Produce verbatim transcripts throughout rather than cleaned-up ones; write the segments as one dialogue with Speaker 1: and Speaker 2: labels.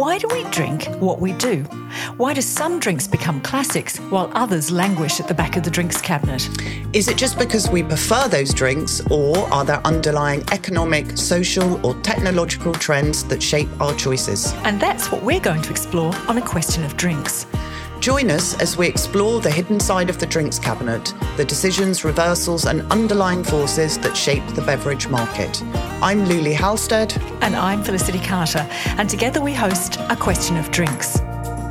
Speaker 1: Why do we drink what we do? Why do some drinks become classics while others languish at the back of the drinks cabinet?
Speaker 2: Is it just because we prefer those drinks, or are there underlying economic, social or technological trends that shape our choices?
Speaker 1: And that's what we're going to explore on A Question of Drinks.
Speaker 2: Join us as we explore the hidden side of the drinks cabinet, the decisions, reversals and underlying forces that shape the beverage market. I'm Luli Halstead.
Speaker 1: And I'm Felicity Carter. And together we host A Question of Drinks.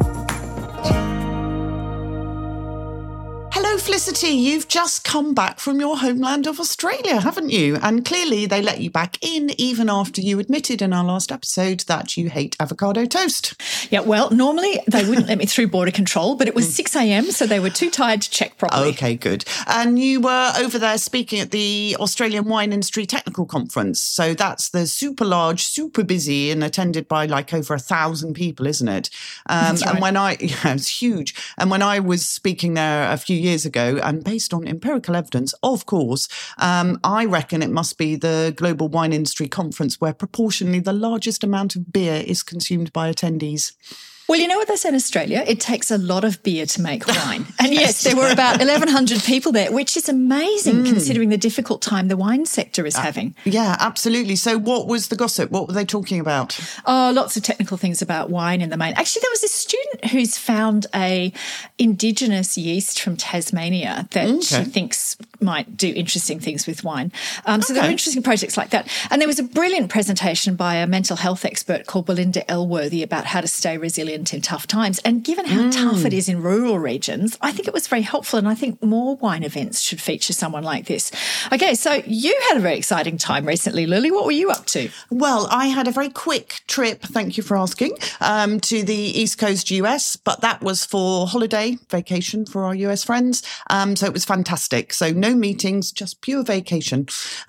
Speaker 2: Hello, Felicity. You've just come back from your homeland of Australia, haven't you? And clearly they let you back in even after you admitted in our last episode that you hate avocado toast.
Speaker 3: Yeah, well, normally they wouldn't let me through border control, but it was six a.m, so they were too tired to check properly.
Speaker 2: Okay, good. And you were over there speaking at the Australian Wine Industry Technical Conference. So that's the super large, super busy and attended by like over a thousand people, isn't it? Um,
Speaker 3: That's right.
Speaker 2: And when I, yeah, it's huge. And when I was speaking there a few years ago, and based on empirical evidence, of course, um, I reckon it must be the Global Wine Industry Conference where proportionally the largest amount of beer is consumed by attendees.
Speaker 3: Well, you know what they say in Australia? It takes a lot of beer to make wine. And yes, there were about eleven hundred people there, which is amazing mm. considering the difficult time the wine sector is uh, having.
Speaker 2: Yeah, absolutely. So what was the gossip? What were they talking about?
Speaker 3: Oh, lots of technical things about wine in the main. Actually, there was a student who's found a indigenous yeast from Tasmania that okay. she thinks might do interesting things with wine. Um, so okay. there were interesting projects like that. And there was a brilliant presentation by a mental health expert called Belinda Elworthy about how to stay resilient in tough times. And given how mm. tough it is in rural regions, I think it was very helpful. And I think more wine events should feature someone like this. Okay, so you had a very exciting time recently, Lily. What were you up to?
Speaker 2: Well, I had a very quick trip, thank you for asking, um, to the East Coast U S, but that was for holiday, vacation for our U S friends. Um, so it was fantastic. So no meetings, just pure vacation.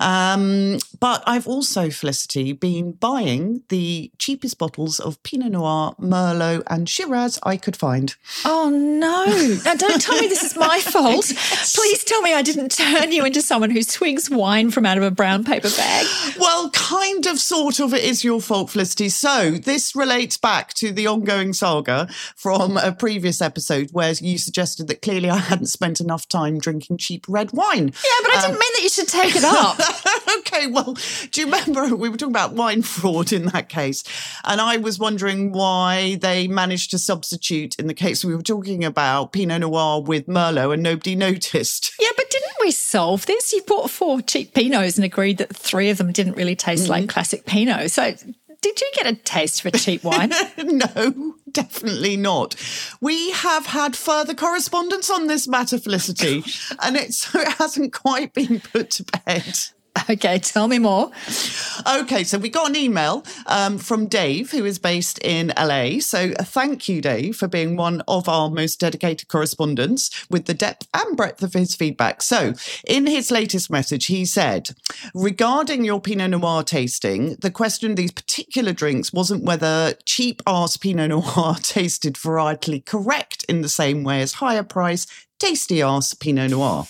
Speaker 2: Um, but I've also, Felicity, been buying the cheapest bottles of Pinot Noir, Merlot and Shiraz I could find.
Speaker 3: Oh, no. Now, don't tell me this is my fault.
Speaker 2: Yes.
Speaker 3: Please tell me I didn't turn you into someone who swigs wine from out of a brown paper bag.
Speaker 2: Well, kind of, sort of, it is your fault, Felicity. So this relates back to the ongoing saga from a previous episode where you suggested that clearly I hadn't spent enough time drinking cheap red wine.
Speaker 3: Yeah, but I didn't um, mean that you should take it up.
Speaker 2: Okay, well, do you remember we were talking about wine fraud in that case? And I was wondering why they managed to substitute, in the case we were talking about, Pinot Noir with Merlot and nobody noticed.
Speaker 3: Yeah, but didn't we solve this? You bought four cheap Pinots and agreed that three of them didn't really taste mm-hmm. like classic Pinot. So did you get a taste for cheap wine?
Speaker 2: No, definitely not. We have had further correspondence on this matter, Felicity, and it, so it hasn't quite been put to bed.
Speaker 3: Okay, tell me more.
Speaker 2: Okay, so we got an email um, from Dave, who is based in L A. So thank you, Dave, for being one of our most dedicated correspondents with the depth and breadth of his feedback. So in his latest message, he said, regarding your Pinot Noir tasting, the question of these particular drinks wasn't whether cheap-ass Pinot Noir tasted varietally correct in the same way as higher price tasty-ass Pinot Noir.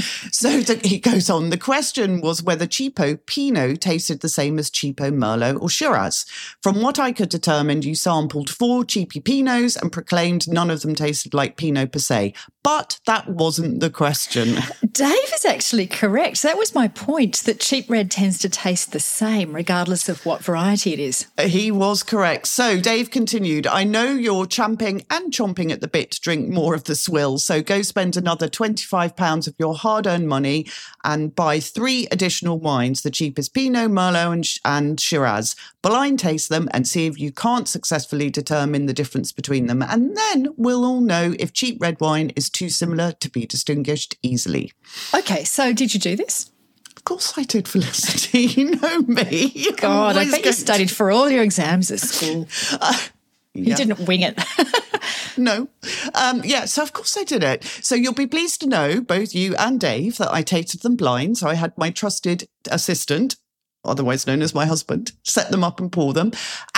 Speaker 2: So the, he goes on, the question was whether cheapo Pinot tasted the same as cheapo Merlot or Shiraz. From what I could determine, you sampled four cheapy Pinots and proclaimed none of them tasted like Pinot per se. But that wasn't the question.
Speaker 3: Dave is actually correct. That was my point, that cheap red tends to taste the same regardless of what variety it is.
Speaker 2: He was correct. So Dave continued, I know you're champing and chomping at the bit to drink more of the swill, so go spend another twenty-five pounds of your hard-earned money and buy three additional wines, the cheapest Pinot, Merlot and, and Shiraz. Blind taste them and see if you can't successfully determine the difference between them. And then we'll all know if cheap red wine is too similar to be distinguished easily.
Speaker 3: Okay, so did you do this?
Speaker 2: Of course I did, Felicity. You know me.
Speaker 3: God, I bet you studied for all your exams at school. Uh, yeah. You didn't wing it.
Speaker 2: No. Um, yeah, so of course I did it. So you'll be pleased to know, both you and Dave, that I tasted them blind. So I had my trusted assistant, otherwise known as my husband, set them up and pour them.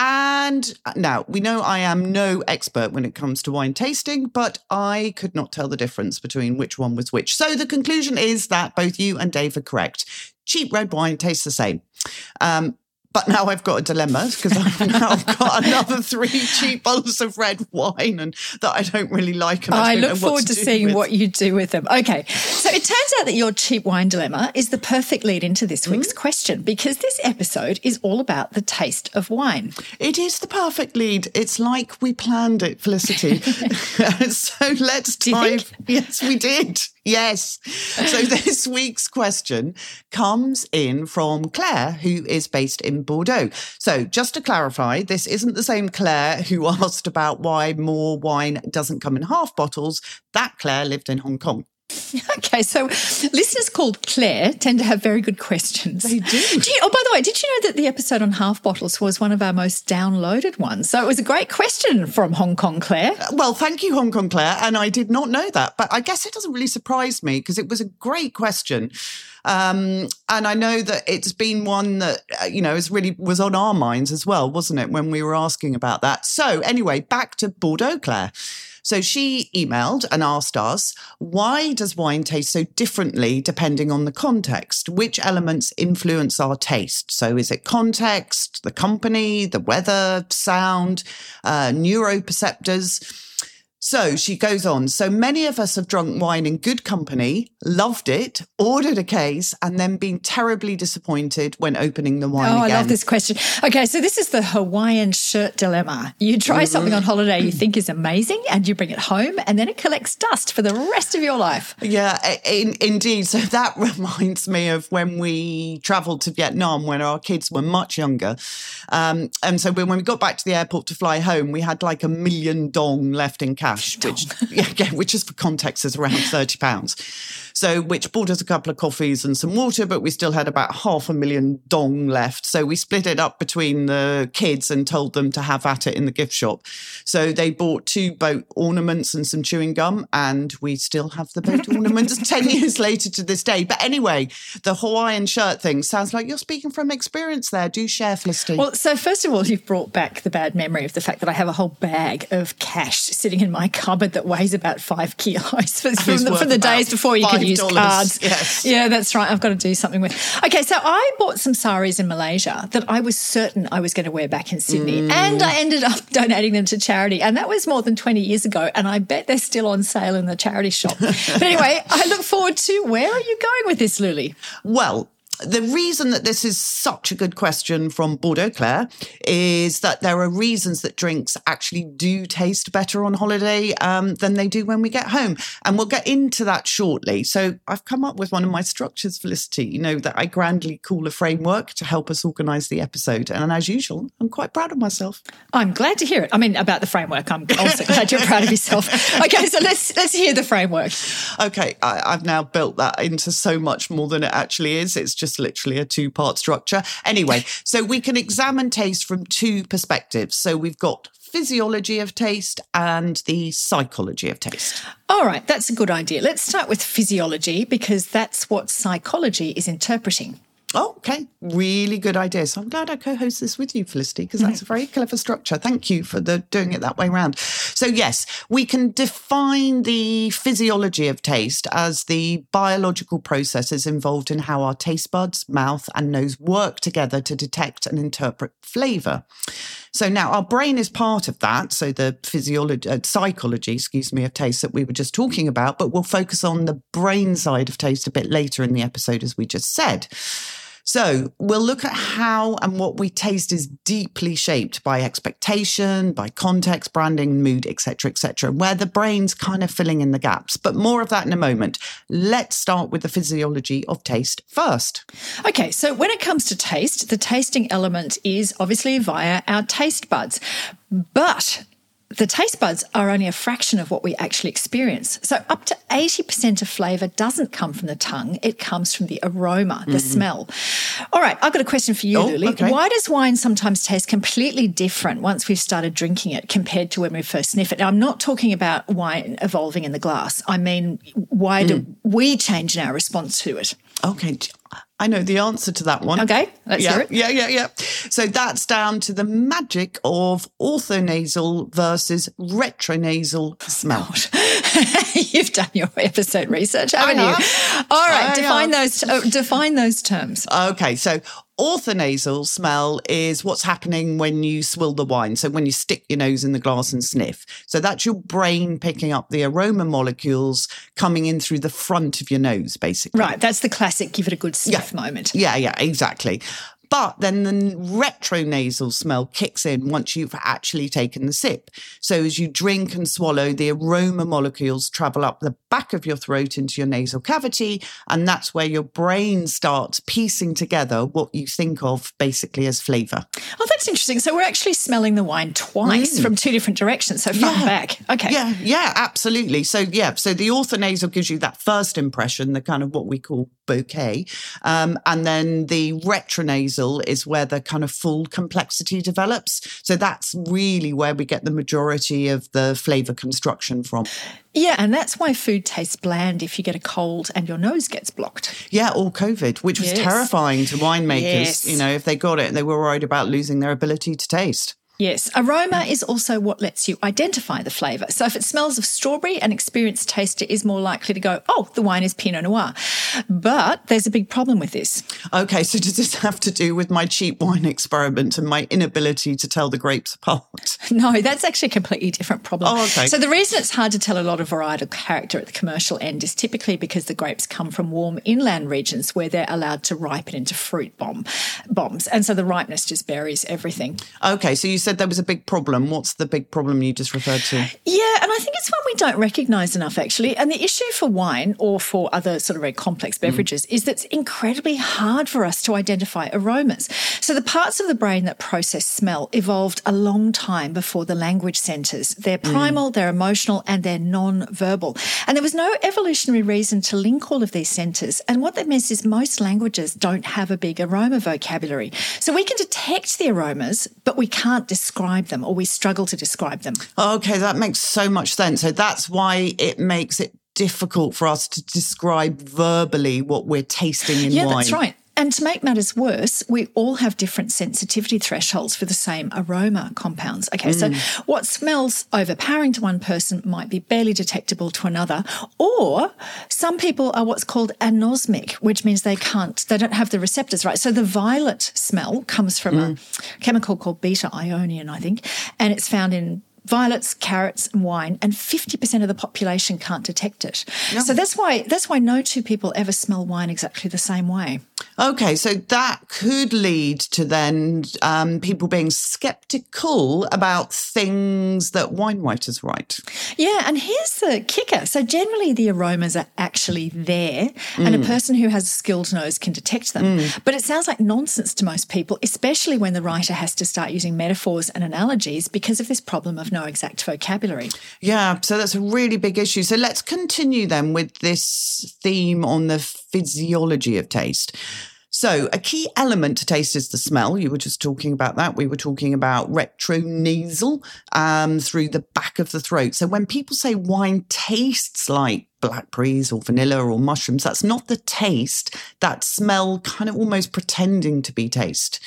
Speaker 2: And now, we know I am no expert when it comes to wine tasting, but I could not tell the difference between which one was which. So the conclusion is that both you and Dave are correct. Cheap red wine tastes the same. Um, But now I've got a dilemma because I've now got another three cheap bottles of red wine and that I don't really like. And I,
Speaker 3: I
Speaker 2: don't
Speaker 3: look
Speaker 2: know
Speaker 3: forward
Speaker 2: what to,
Speaker 3: to seeing
Speaker 2: with.
Speaker 3: what you do with them. Okay, so it turns out that your cheap wine dilemma is the perfect lead into this week's mm. question, because this episode is all about the taste of wine.
Speaker 2: It is the perfect lead. It's like we planned it, Felicity. So let's dive. Yes, we did. Yes. So this week's question comes in from Claire, who is based in Bordeaux. So just to clarify, this isn't the same Claire who asked about why more wine doesn't come in half bottles. That Claire lived in Hong Kong.
Speaker 3: Okay, so listeners called Claire tend to have very good questions.
Speaker 2: They do.
Speaker 3: do you, oh, by the way, did you know that the episode on half bottles was one of our most downloaded ones? So it was a great question from Hong Kong Claire.
Speaker 2: Uh, well, thank you, Hong Kong Claire. And I did not know that, but I guess it doesn't really surprise me because it was a great question. Um, and I know that it's been one that, uh, you know, is really was on our minds as well, wasn't it, when we were asking about that? So anyway, back to Bordeaux Claire. So she emailed and asked us, why does wine taste so differently depending on the context? Which elements influence our taste? So is it context, the company, the weather, sound, uh, neuroperceptors? So she goes on. So many of us have drunk wine in good company, loved it, ordered a case, and then been terribly disappointed when opening the wine
Speaker 3: oh,
Speaker 2: again.
Speaker 3: I love this question. Okay, so this is the Hawaiian shirt dilemma. You try mm-hmm. something on holiday you think is amazing and you bring it home and then it collects dust for the rest of your life.
Speaker 2: Yeah, in, indeed. So that reminds me of when we travelled to Vietnam when our kids were much younger. Um, and so when we got back to the airport to fly home, we had like a million dong left in cash. Which, yeah, which is for context is around thirty pounds. So which bought us a couple of coffees and some water, but we still had about half a million dong left. So we split it up between the kids and told them to have at it in the gift shop. So they bought two boat ornaments and some chewing gum, and we still have the boat ornaments ten years later to this day. But anyway, the Hawaiian shirt thing sounds like you're speaking from experience there. Do share, Felicity.
Speaker 3: Well, so first of all, you've brought back the bad memory of the fact that I have a whole bag of cash sitting in my cupboard that weighs about five kilos from the, from the days before you could use cards.
Speaker 2: Yes.
Speaker 3: Yeah, that's right. I've got to do something with. Okay, so I bought some saris in Malaysia that I was certain I was going to wear back in Sydney, mm. and I ended up donating them to charity, and that was more than twenty years ago, and I bet they're still on sale in the charity shop. But anyway, I look forward to, where are you going with this, Luli?
Speaker 2: Well, the reason that this is such a good question from Bordeaux Claire is that there are reasons that drinks actually do taste better on holiday um, than they do when we get home. And we'll get into that shortly. So I've come up with one of my structures, Felicity, you know, that I grandly call a framework to help us organise the episode. And as usual, I'm quite proud of myself.
Speaker 3: I'm glad to hear it. I mean, about the framework, I'm also glad you're proud of yourself. Okay, so let's let's hear the framework.
Speaker 2: Okay, I, I've now built that into so much more than it actually is. It's just literally a two-part structure. Anyway, so we can examine taste from two perspectives. So we've got physiology of taste and the psychology of taste.
Speaker 3: All right, that's a good idea. Let's start with physiology because that's what psychology is interpreting.
Speaker 2: Oh, okay. Really good idea. So I'm glad I co-host this with you, Felicity, because that's a very clever structure. Thank you for the doing it that way around. So yes, we can define the physiology of taste as the biological processes involved in how our taste buds, mouth and nose work together to detect and interpret flavour. So now our brain is part of that. So the physiology, uh, psychology, excuse me, of taste that we were just talking about, but we'll focus on the brain side of taste a bit later in the episode, as we just said. So we'll look at how and what we taste is deeply shaped by expectation, by context, branding, mood, et cetera, et cetera, where the brain's kind of filling in the gaps. But more of that in a moment. Let's start with the physiology of taste first.
Speaker 3: Okay, so when it comes to taste, the tasting element is obviously via our taste buds. But the taste buds are only a fraction of what we actually experience. So up to eighty percent of flavour doesn't come from the tongue. It comes from the aroma, the mm-hmm. smell. All right, I've got a question for you,
Speaker 2: oh,
Speaker 3: Luli.
Speaker 2: Okay.
Speaker 3: Why does wine sometimes taste completely different once we've started drinking it compared to when we first sniff it? Now, I'm not talking about wine evolving in the glass. I mean, why mm. do we change in our response to it?
Speaker 2: Okay, I know the answer to that one.
Speaker 3: Okay, let's
Speaker 2: yeah,
Speaker 3: hear it.
Speaker 2: Yeah, yeah, yeah. So that's down to the magic of orthonasal versus retronasal smell.
Speaker 3: You've done your episode research, haven't
Speaker 2: I
Speaker 3: you?
Speaker 2: have.
Speaker 3: All right,
Speaker 2: I
Speaker 3: define
Speaker 2: have.
Speaker 3: those uh, define those terms.
Speaker 2: Okay, so Orthonasal smell is what's happening when you swill the wine. So when you stick your nose in the glass and sniff. So that's your brain picking up the aroma molecules coming in through the front of your nose, basically.
Speaker 3: Right. That's the classic give it a good sniff
Speaker 2: yeah.
Speaker 3: moment.
Speaker 2: Yeah, yeah, exactly. But then the retronasal smell kicks in once you've actually taken the sip. So as you drink and swallow, the aroma molecules travel up the back of your throat into your nasal cavity, and that's where your brain starts piecing together what you think of basically as flavour.
Speaker 3: Oh, that's interesting. So we're actually smelling the wine twice mm. from two different directions, so front
Speaker 2: yeah.
Speaker 3: and back. Okay.
Speaker 2: Yeah, yeah, absolutely. So, yeah, so the orthonasal gives you that first impression, the kind of what we call bouquet, um, and then the retronasal is where the kind of full complexity develops. So that's really where we get the majority of the flavour construction from.
Speaker 3: Yeah, and that's why food tastes bland if you get a cold and your nose gets blocked.
Speaker 2: Yeah, or COVID, which was yes. terrifying to winemakers. Yes. You know, if they got it, they were worried about losing their ability to taste.
Speaker 3: Yes, aroma is also what lets you identify the flavour. So if it smells of strawberry, an experienced taster is more likely to go, oh, the wine is Pinot Noir. But there's a big problem with this.
Speaker 2: Okay, so does this have to do with my cheap wine experiment and my inability to tell the grapes apart?
Speaker 3: No, that's actually a completely different problem.
Speaker 2: Oh, okay.
Speaker 3: So the reason it's hard to tell a lot of varietal character at the commercial end is typically because the grapes come from warm inland regions where they're allowed to ripen into fruit bomb bombs. And so the ripeness just buries everything.
Speaker 2: Okay, so you said there was a big problem. What's the big problem you just referred to?
Speaker 3: Yeah, and I think it's one we don't recognise enough, actually. And the issue for wine or for other sort of very complex beverages mm. is that it's incredibly hard for us to identify aromas. So the parts of the brain that process smell evolved a long time before the language centres. They're primal, mm. they're emotional, and they're non-verbal. And there was no evolutionary reason to link all of these centres. And what that means is most languages don't have a big aroma vocabulary. So we can detect the aromas, but we can't describe them, or we struggle to describe them.
Speaker 2: Okay, that makes so much sense. So that's why it makes it difficult for us to describe verbally what we're tasting in
Speaker 3: yeah,
Speaker 2: wine.
Speaker 3: Yeah, that's right. And to make matters worse, we all have different sensitivity thresholds for the same aroma compounds. Okay, mm. so what smells overpowering to one person might be barely detectable to another, or some people are what's called anosmic, which means they can't, they don't have the receptors right. So the violet smell comes from mm. a chemical called beta-ionian, I think, and it's found in violets, carrots, and wine, and fifty percent of the population can't detect it. No. So that's why that's why no two people ever smell wine exactly the same way.
Speaker 2: Okay, so that could lead to then um, people being sceptical about things that wine writers write.
Speaker 3: Yeah, and here's the kicker. So generally the aromas are actually there mm. and a person who has a skilled nose can detect them. Mm. But it sounds like nonsense to most people, especially when the writer has to start using metaphors and analogies because of this problem of no exact vocabulary.
Speaker 2: Yeah, so that's a really big issue. So let's continue then with this theme on the physiology of taste. So a key element to taste is the smell. You were just talking about that. We were talking about retronasal um, through the back of the throat. So when people say wine tastes like blackberries or vanilla or mushrooms, that's not the taste. That smell kind of almost pretending to be taste.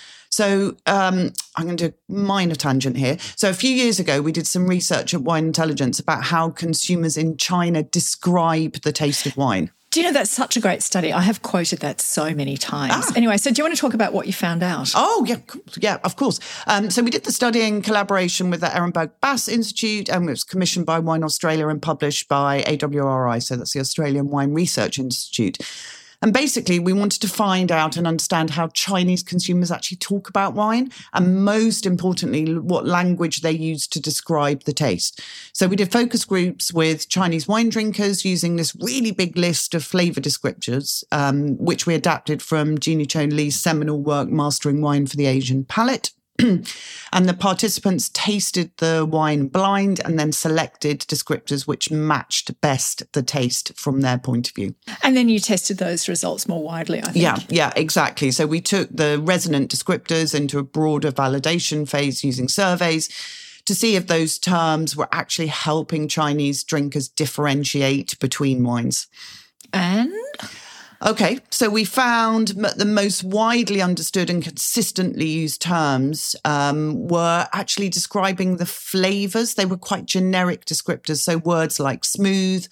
Speaker 2: So um, I'm going to do a minor tangent here. So a few years ago, we did some research at Wine Intelligence about how consumers in China describe the taste of wine.
Speaker 3: Do you know, that's such a great study. I have quoted that so many times. Ah. Anyway, so do you want to talk about what you found out?
Speaker 2: Oh, yeah, yeah, of course. Um, so we did the study in collaboration with the Ehrenberg Bass Institute, and it was commissioned by Wine Australia and published by A W R I, so that's the Australian Wine Research Institute. And basically, we wanted to find out and understand how Chinese consumers actually talk about wine, and most importantly, what language they use to describe the taste. So we did focus groups with Chinese wine drinkers using this really big list of flavour descriptors, um, which we adapted from Jeannie Chon Lee's seminal work, Mastering Wine for the Asian Palate. And the participants tasted the wine blind and then selected descriptors which matched best the taste from their point of view.
Speaker 3: And then you tested those results more widely, I think.
Speaker 2: Yeah, yeah, exactly. So we took the resonant descriptors into a broader validation phase using surveys to see if those terms were actually helping Chinese drinkers differentiate between wines.
Speaker 3: And?
Speaker 2: Okay, so we found the most widely understood and consistently used terms um, were actually describing the flavours. They were quite generic descriptors, so words like smooth,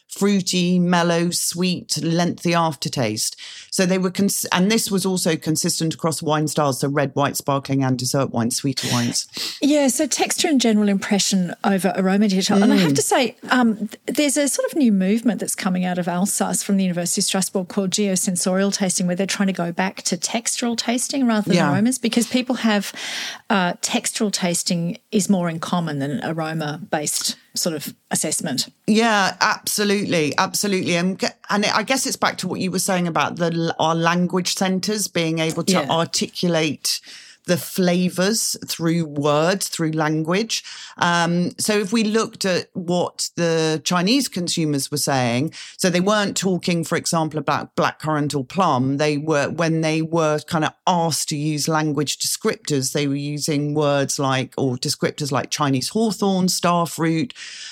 Speaker 2: fruity, mellow, sweet, lengthy aftertaste. So they were, cons- and this was also consistent across wine styles, so red, white, sparkling and dessert wines, sweeter wines.
Speaker 3: Yeah, so texture and general impression over aroma detail. Mm. And I have to say, um, there's a sort of new movement that's coming out of Alsace from the University of Strasbourg called geosensorial tasting, where they're trying to go back to textural tasting rather than yeah. aromas, because people have uh, textural tasting is more in common than aroma-based sort of assessment.
Speaker 2: Yeah, absolutely, absolutely. And, and I guess it's back to what you were saying about the our language centres being able to yeah. articulate the flavours through words, through language. Um, so if we looked at what the Chinese consumers were saying, so they weren't talking, for example, about blackcurrant or plum. They were, when they were kind of asked to use language descriptors, they were using words like, or descriptors like Chinese hawthorn, starfruit,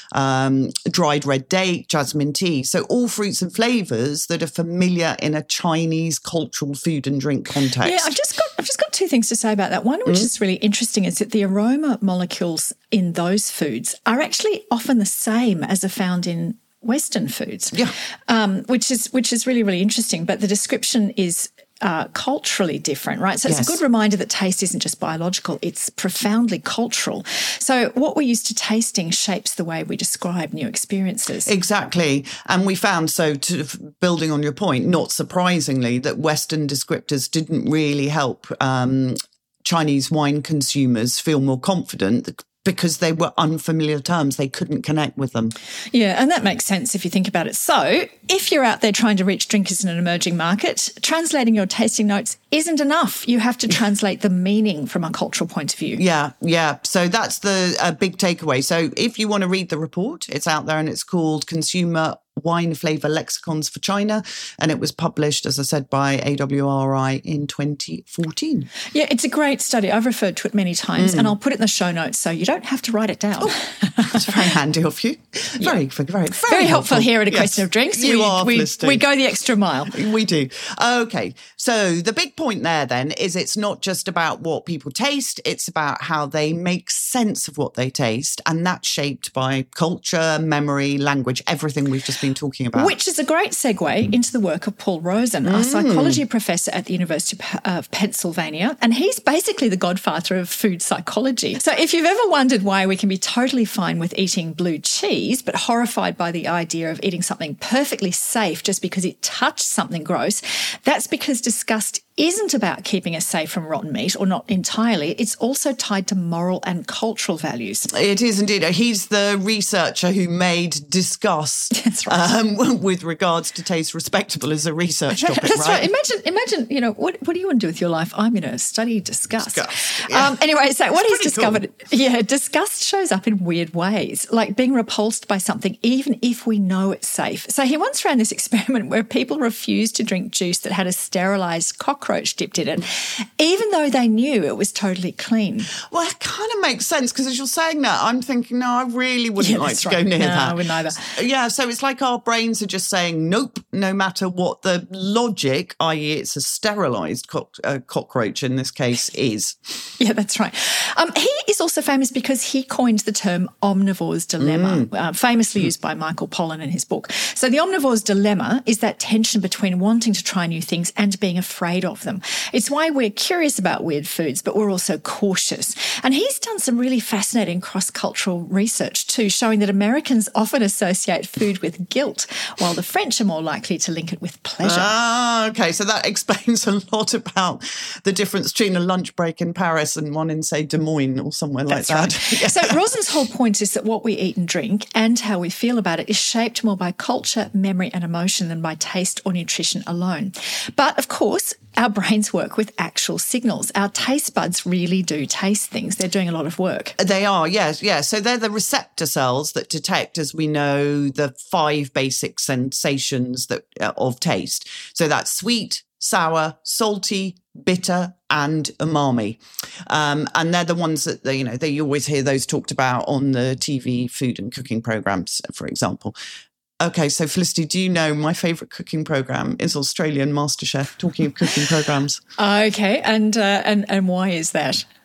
Speaker 2: um, dried red date, jasmine tea. So all fruits and flavours that are familiar in a Chinese cultural food and drink context.
Speaker 3: Yeah, I've just got, I've just got two things to say about that. One, which mm. is really interesting, is that the aroma molecules in those foods are actually often the same as are found in Western foods.
Speaker 2: Yeah,
Speaker 3: um, which is which is really really interesting. But the description is uh, culturally different, right? So yes. it's a good reminder that taste isn't just biological; it's profoundly cultural. So what we're used to tasting shapes the way we describe new experiences.
Speaker 2: Exactly, and we found, so to, building on your point, not surprisingly, that Western descriptors didn't really help Um, Chinese wine consumers feel more confident because they were unfamiliar terms. They couldn't connect with them.
Speaker 3: Yeah, and that makes sense if you think about it. So if you're out there trying to reach drinkers in an emerging market, translating your tasting notes isn't enough. You have to translate the meaning from a cultural point of view.
Speaker 2: Yeah, yeah. So that's the uh, big takeaway. So if you want to read the report, it's out there and it's called Consumer Wine Flavour Lexicons for China, and it was published, as I said, by A W R I in twenty fourteen.
Speaker 3: Yeah, it's a great study. I've referred to it many times, mm. and I'll put it in the show notes so you don't have to write it down. Oh,
Speaker 2: that's very handy of you. Very,
Speaker 3: yeah.
Speaker 2: very, very,
Speaker 3: very helpful, helpful here at A yes. Question of Drinks.
Speaker 2: You
Speaker 3: we,
Speaker 2: are
Speaker 3: we,
Speaker 2: listening.
Speaker 3: we go the extra mile.
Speaker 2: We do. Okay, so the big point there then is it's not just about what people taste, it's about how they make sense of what they taste, and that's shaped by culture, memory, language, everything we've just been talking about.
Speaker 3: Which is a great segue into the work of Paul Rosen, mm. a psychology professor at the University of Pennsylvania, and he's basically the godfather of food psychology. So if you've ever wondered why we can be totally fine with eating blue cheese, but horrified by the idea of eating something perfectly safe just because it touched something gross, that's because disgust isn't about keeping us safe from rotten meat, or not entirely. It's also tied to moral and cultural values.
Speaker 2: It is indeed. He's the researcher who made disgust
Speaker 3: That's right.
Speaker 2: um, with regards to taste respectable as a research topic.
Speaker 3: That's
Speaker 2: right.
Speaker 3: right. Imagine, imagine. You know, what what do you want to do with your life? I'm going to study disgust.
Speaker 2: Disgust. Yeah.
Speaker 3: Um, anyway, so what he's discovered,
Speaker 2: cool.
Speaker 3: yeah, disgust shows up in weird ways, like being repulsed by something, even if we know it's safe. So he once ran this experiment where people refused to drink juice that had a sterilised cockroach dipped in it, even though they knew it was totally clean.
Speaker 2: Well, it kind of makes sense, because as you're saying that, I'm thinking, no, I really wouldn't
Speaker 3: yeah,
Speaker 2: like to
Speaker 3: right.
Speaker 2: go near
Speaker 3: no,
Speaker 2: that.
Speaker 3: I wouldn't either.
Speaker 2: Yeah, so it's like our brains are just saying nope, no matter what the logic, that is it's a sterilised co- uh, cockroach in this case, is.
Speaker 3: Yeah, that's right. Um, he is also famous because he coined the term omnivore's dilemma, mm. uh, famously mm. used by Michael Pollan in his book. So the omnivore's dilemma is that tension between wanting to try new things and being afraid of them. It's why we're curious about weird foods, but we're also cautious. And he's done some really fascinating cross-cultural research too, showing that Americans often associate food with guilt, while the French are more likely to link it with pleasure.
Speaker 2: Ah, okay. So that explains a lot about the difference between a lunch break in Paris and one in, say, Des Moines or somewhere like
Speaker 3: That's
Speaker 2: that.
Speaker 3: Right. Yeah. So Rosen's whole point is that what we eat and drink and how we feel about it is shaped more by culture, memory and emotion than by taste or nutrition alone. But of course, our brains work with actual signals. Our taste buds really do taste things. They're doing a lot of work.
Speaker 2: They are, yes, yes. So they're the receptor cells that detect, as we know, the five basic sensations that uh, of taste. So that's sweet, sour, salty, bitter, and umami. Um, and they're the ones that, you know, that you always hear those talked about on the T V food and cooking programs, for example. Okay, so Felicity, do you know my favourite cooking programme is Australian MasterChef, talking of cooking programmes?
Speaker 3: Okay, and uh, and and why is that?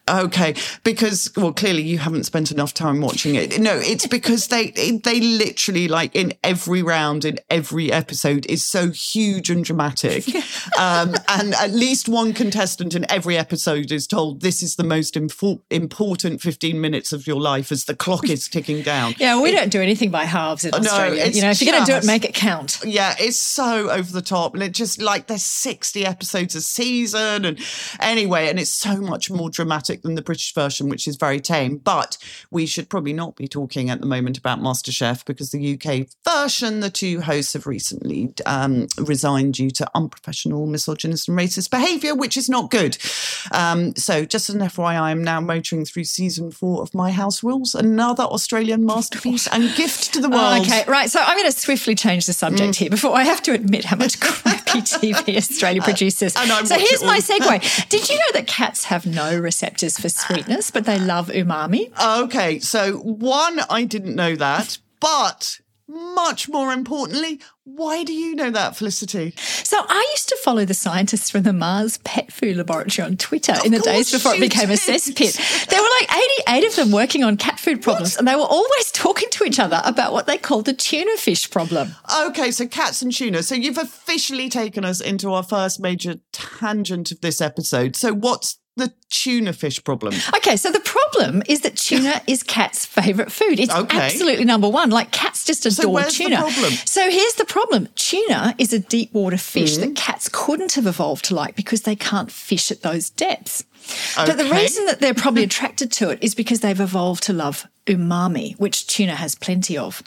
Speaker 2: Okay, because, well, clearly you haven't spent enough time watching it. No, it's because they they literally, like, in every round, in every episode, is so huge and dramatic. um, and at least one contestant in every episode is told this is the most infor- important fifteen minutes of your life as the clock is ticking down.
Speaker 3: Yeah, we
Speaker 2: it,
Speaker 3: don't do anything by halves in Australia.
Speaker 2: No,
Speaker 3: you know, if you're going to do it, make it count.
Speaker 2: Yeah, it's so over the top. And it just, like, there's sixty episodes a season. And anyway, and it's so much more dramatic than the British version, which is very tame. But we should probably not be talking at the moment about MasterChef because the U K version, the two hosts have recently um, resigned due to unprofessional, misogynist and racist behaviour, which is not good. Um, so just as an F Y I, I'm now motoring through season four of My House Rules, another Australian masterpiece and gift to the world.
Speaker 3: Oh, okay, right. So I'm going to swiftly change the subject mm. here before I have to admit how much crappy T V Australia produces. Uh, so here's my segue. Did you know that cats have no receptors for sweetness, but they love umami?
Speaker 2: Okay, so one, I didn't know that, but much more importantly, why do you know that, Felicity?
Speaker 3: So I used to follow the scientists from the Mars Pet Food Laboratory on Twitter of in the days before it became did. a cesspit. There were like eighty-eight of them working on cat food problems, what? and they were always talking to each other about what they called the tuna fish problem.
Speaker 2: Okay, so cats and tuna. So you've officially taken us into our first major tangent of this episode. So what's the tuna fish problem?
Speaker 3: Okay, so the problem is that tuna is cats' favourite food. It's okay. absolutely number one. Like, cats just adore
Speaker 2: so where's
Speaker 3: tuna.
Speaker 2: The problem?
Speaker 3: So here's the problem. Tuna is a deep water fish
Speaker 2: mm.
Speaker 3: that cats couldn't have evolved to like because they can't fish at those depths. Okay. But the reason that they're probably attracted to it is because they've evolved to love umami, which tuna has plenty of.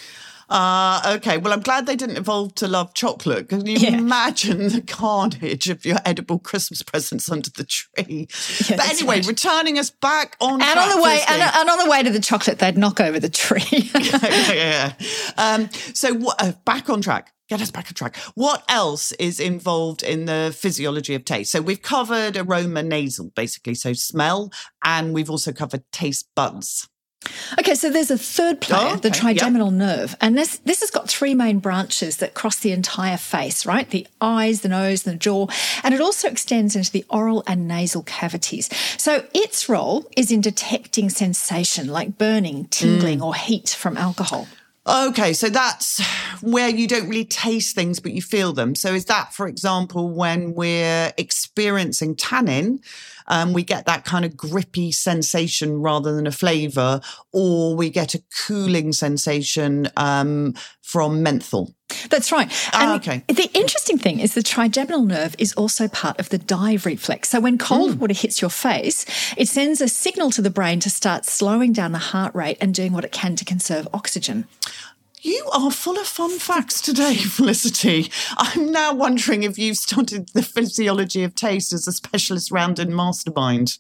Speaker 2: Uh, okay, well, I'm glad they didn't evolve to love chocolate. Can you yeah. imagine the carnage of your edible Christmas presents under the tree? Yeah, but anyway, right. returning us back on
Speaker 3: and
Speaker 2: track,
Speaker 3: on the way, and, and on the way to the chocolate, they'd knock over the tree.
Speaker 2: yeah, yeah, yeah. Um, so uh, back on track. Get us back on track. What else is involved in the physiology of taste? So we've covered aroma nasal, basically, so smell, and we've also covered taste buds.
Speaker 3: Okay, so there's a third player, oh, okay. the trigeminal yep. nerve, and this this has got three main branches that cross the entire face, right? The eyes, the nose, and the jaw, and it also extends into the oral and nasal cavities. So its role is in detecting sensation like burning, tingling, mm. or heat from alcohol.
Speaker 2: Okay, so that's where you don't really taste things, but you feel them. So is that, for example, when we're experiencing tannin, um, we get that kind of grippy sensation rather than a flavour, or we get a cooling sensation um, from menthol?
Speaker 3: That's right. And
Speaker 2: ah, okay.
Speaker 3: the interesting thing is the trigeminal nerve is also part of the dive reflex. So when cold mm. water hits your face, it sends a signal to the brain to start slowing down the heart rate and doing what it can to conserve oxygen.
Speaker 2: You are full of fun facts today, Felicity. I'm now wondering if you've studied the physiology of taste as a specialist round in Mastermind.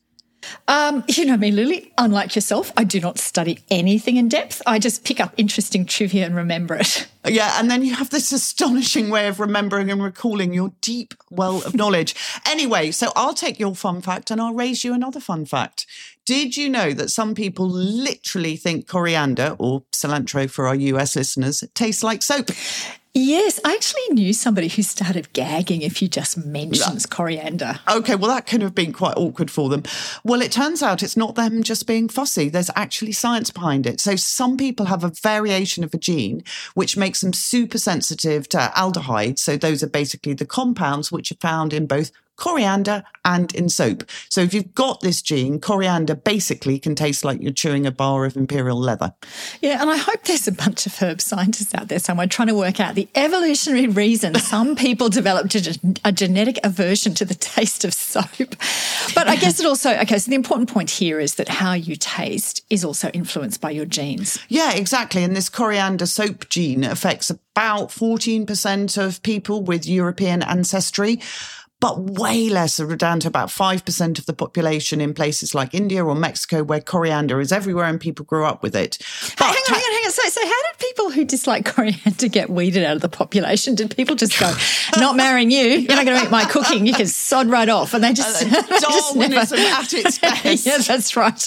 Speaker 3: Um, you know me, Lily, unlike yourself, I do not study anything in depth. I just pick up interesting trivia and remember it.
Speaker 2: Yeah, and then you have this astonishing way of remembering and recalling your deep well of knowledge. Anyway, so I'll take your fun fact and I'll raise you another fun fact. Did you know that some people literally think coriander, or cilantro for our U S listeners, tastes like soap?
Speaker 3: Yes, I actually knew somebody who started gagging if you just mentions coriander.
Speaker 2: Okay, well, that could have been quite awkward for them. Well, it turns out it's not them just being fussy. There's actually science behind it. So some people have a variation of a gene which makes them super sensitive to aldehydes. So those are basically the compounds which are found in both coriander and in soap. So if you've got this gene, coriander basically can taste like you're chewing a bar of imperial leather.
Speaker 3: Yeah, and I hope there's a bunch of herb scientists out there somewhere trying to work out the evolutionary reason some people developed a, a genetic aversion to the taste of soap. But I guess it also, okay, so the important point here is that how you taste is also influenced by your genes.
Speaker 2: Yeah, exactly. And this coriander soap gene affects about fourteen percent of people with European ancestry, but way less, are down to about five percent of the population in places like India or Mexico, where coriander is everywhere and people grew up with it.
Speaker 3: But hang on, ta- hang on, hang on. So, so how did people who dislike coriander get weeded out of the population? Did people just go, not marrying you, you're not going to eat my cooking, you can sod right off? And they just...
Speaker 2: Uh, Darwinism at its best.
Speaker 3: Yeah, that's right.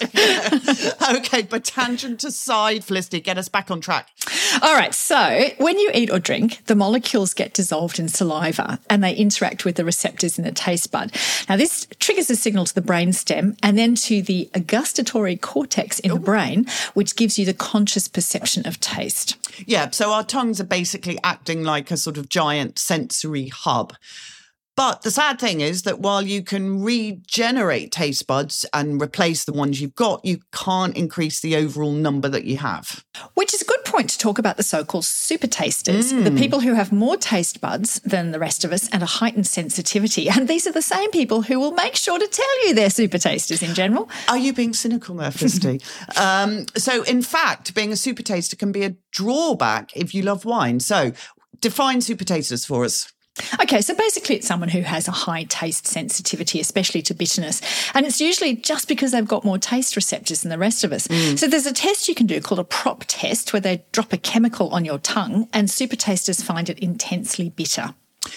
Speaker 2: Okay, but tangent aside, Felicity, get us back on track.
Speaker 3: All right, so when you eat or drink, the molecules get dissolved in saliva and they interact with the receptors receptors in the taste bud. Now, this triggers a signal to the brainstem and then to the gustatory cortex in the brain, which gives you the conscious perception of taste.
Speaker 2: Yeah, so our tongues are basically acting like a sort of giant sensory hub. But the sad thing is that while you can regenerate taste buds and replace the ones you've got, you can't increase the overall number that you have.
Speaker 3: Which is a good point to talk about the so-called super tasters, mm. the people who have more taste buds than the rest of us and a heightened sensitivity. And these are the same people who will make sure to tell you they're super tasters in general.
Speaker 2: Are you being cynical there, Felicity? um, so, in fact, being a super taster can be a drawback if you love wine. So, define super tasters for us.
Speaker 3: Okay, so basically it's someone who has a high taste sensitivity, especially to bitterness. And it's usually just because they've got more taste receptors than the rest of us. Mm. So there's a test you can do called a prop test where they drop a chemical on your tongue and super tasters find it intensely bitter.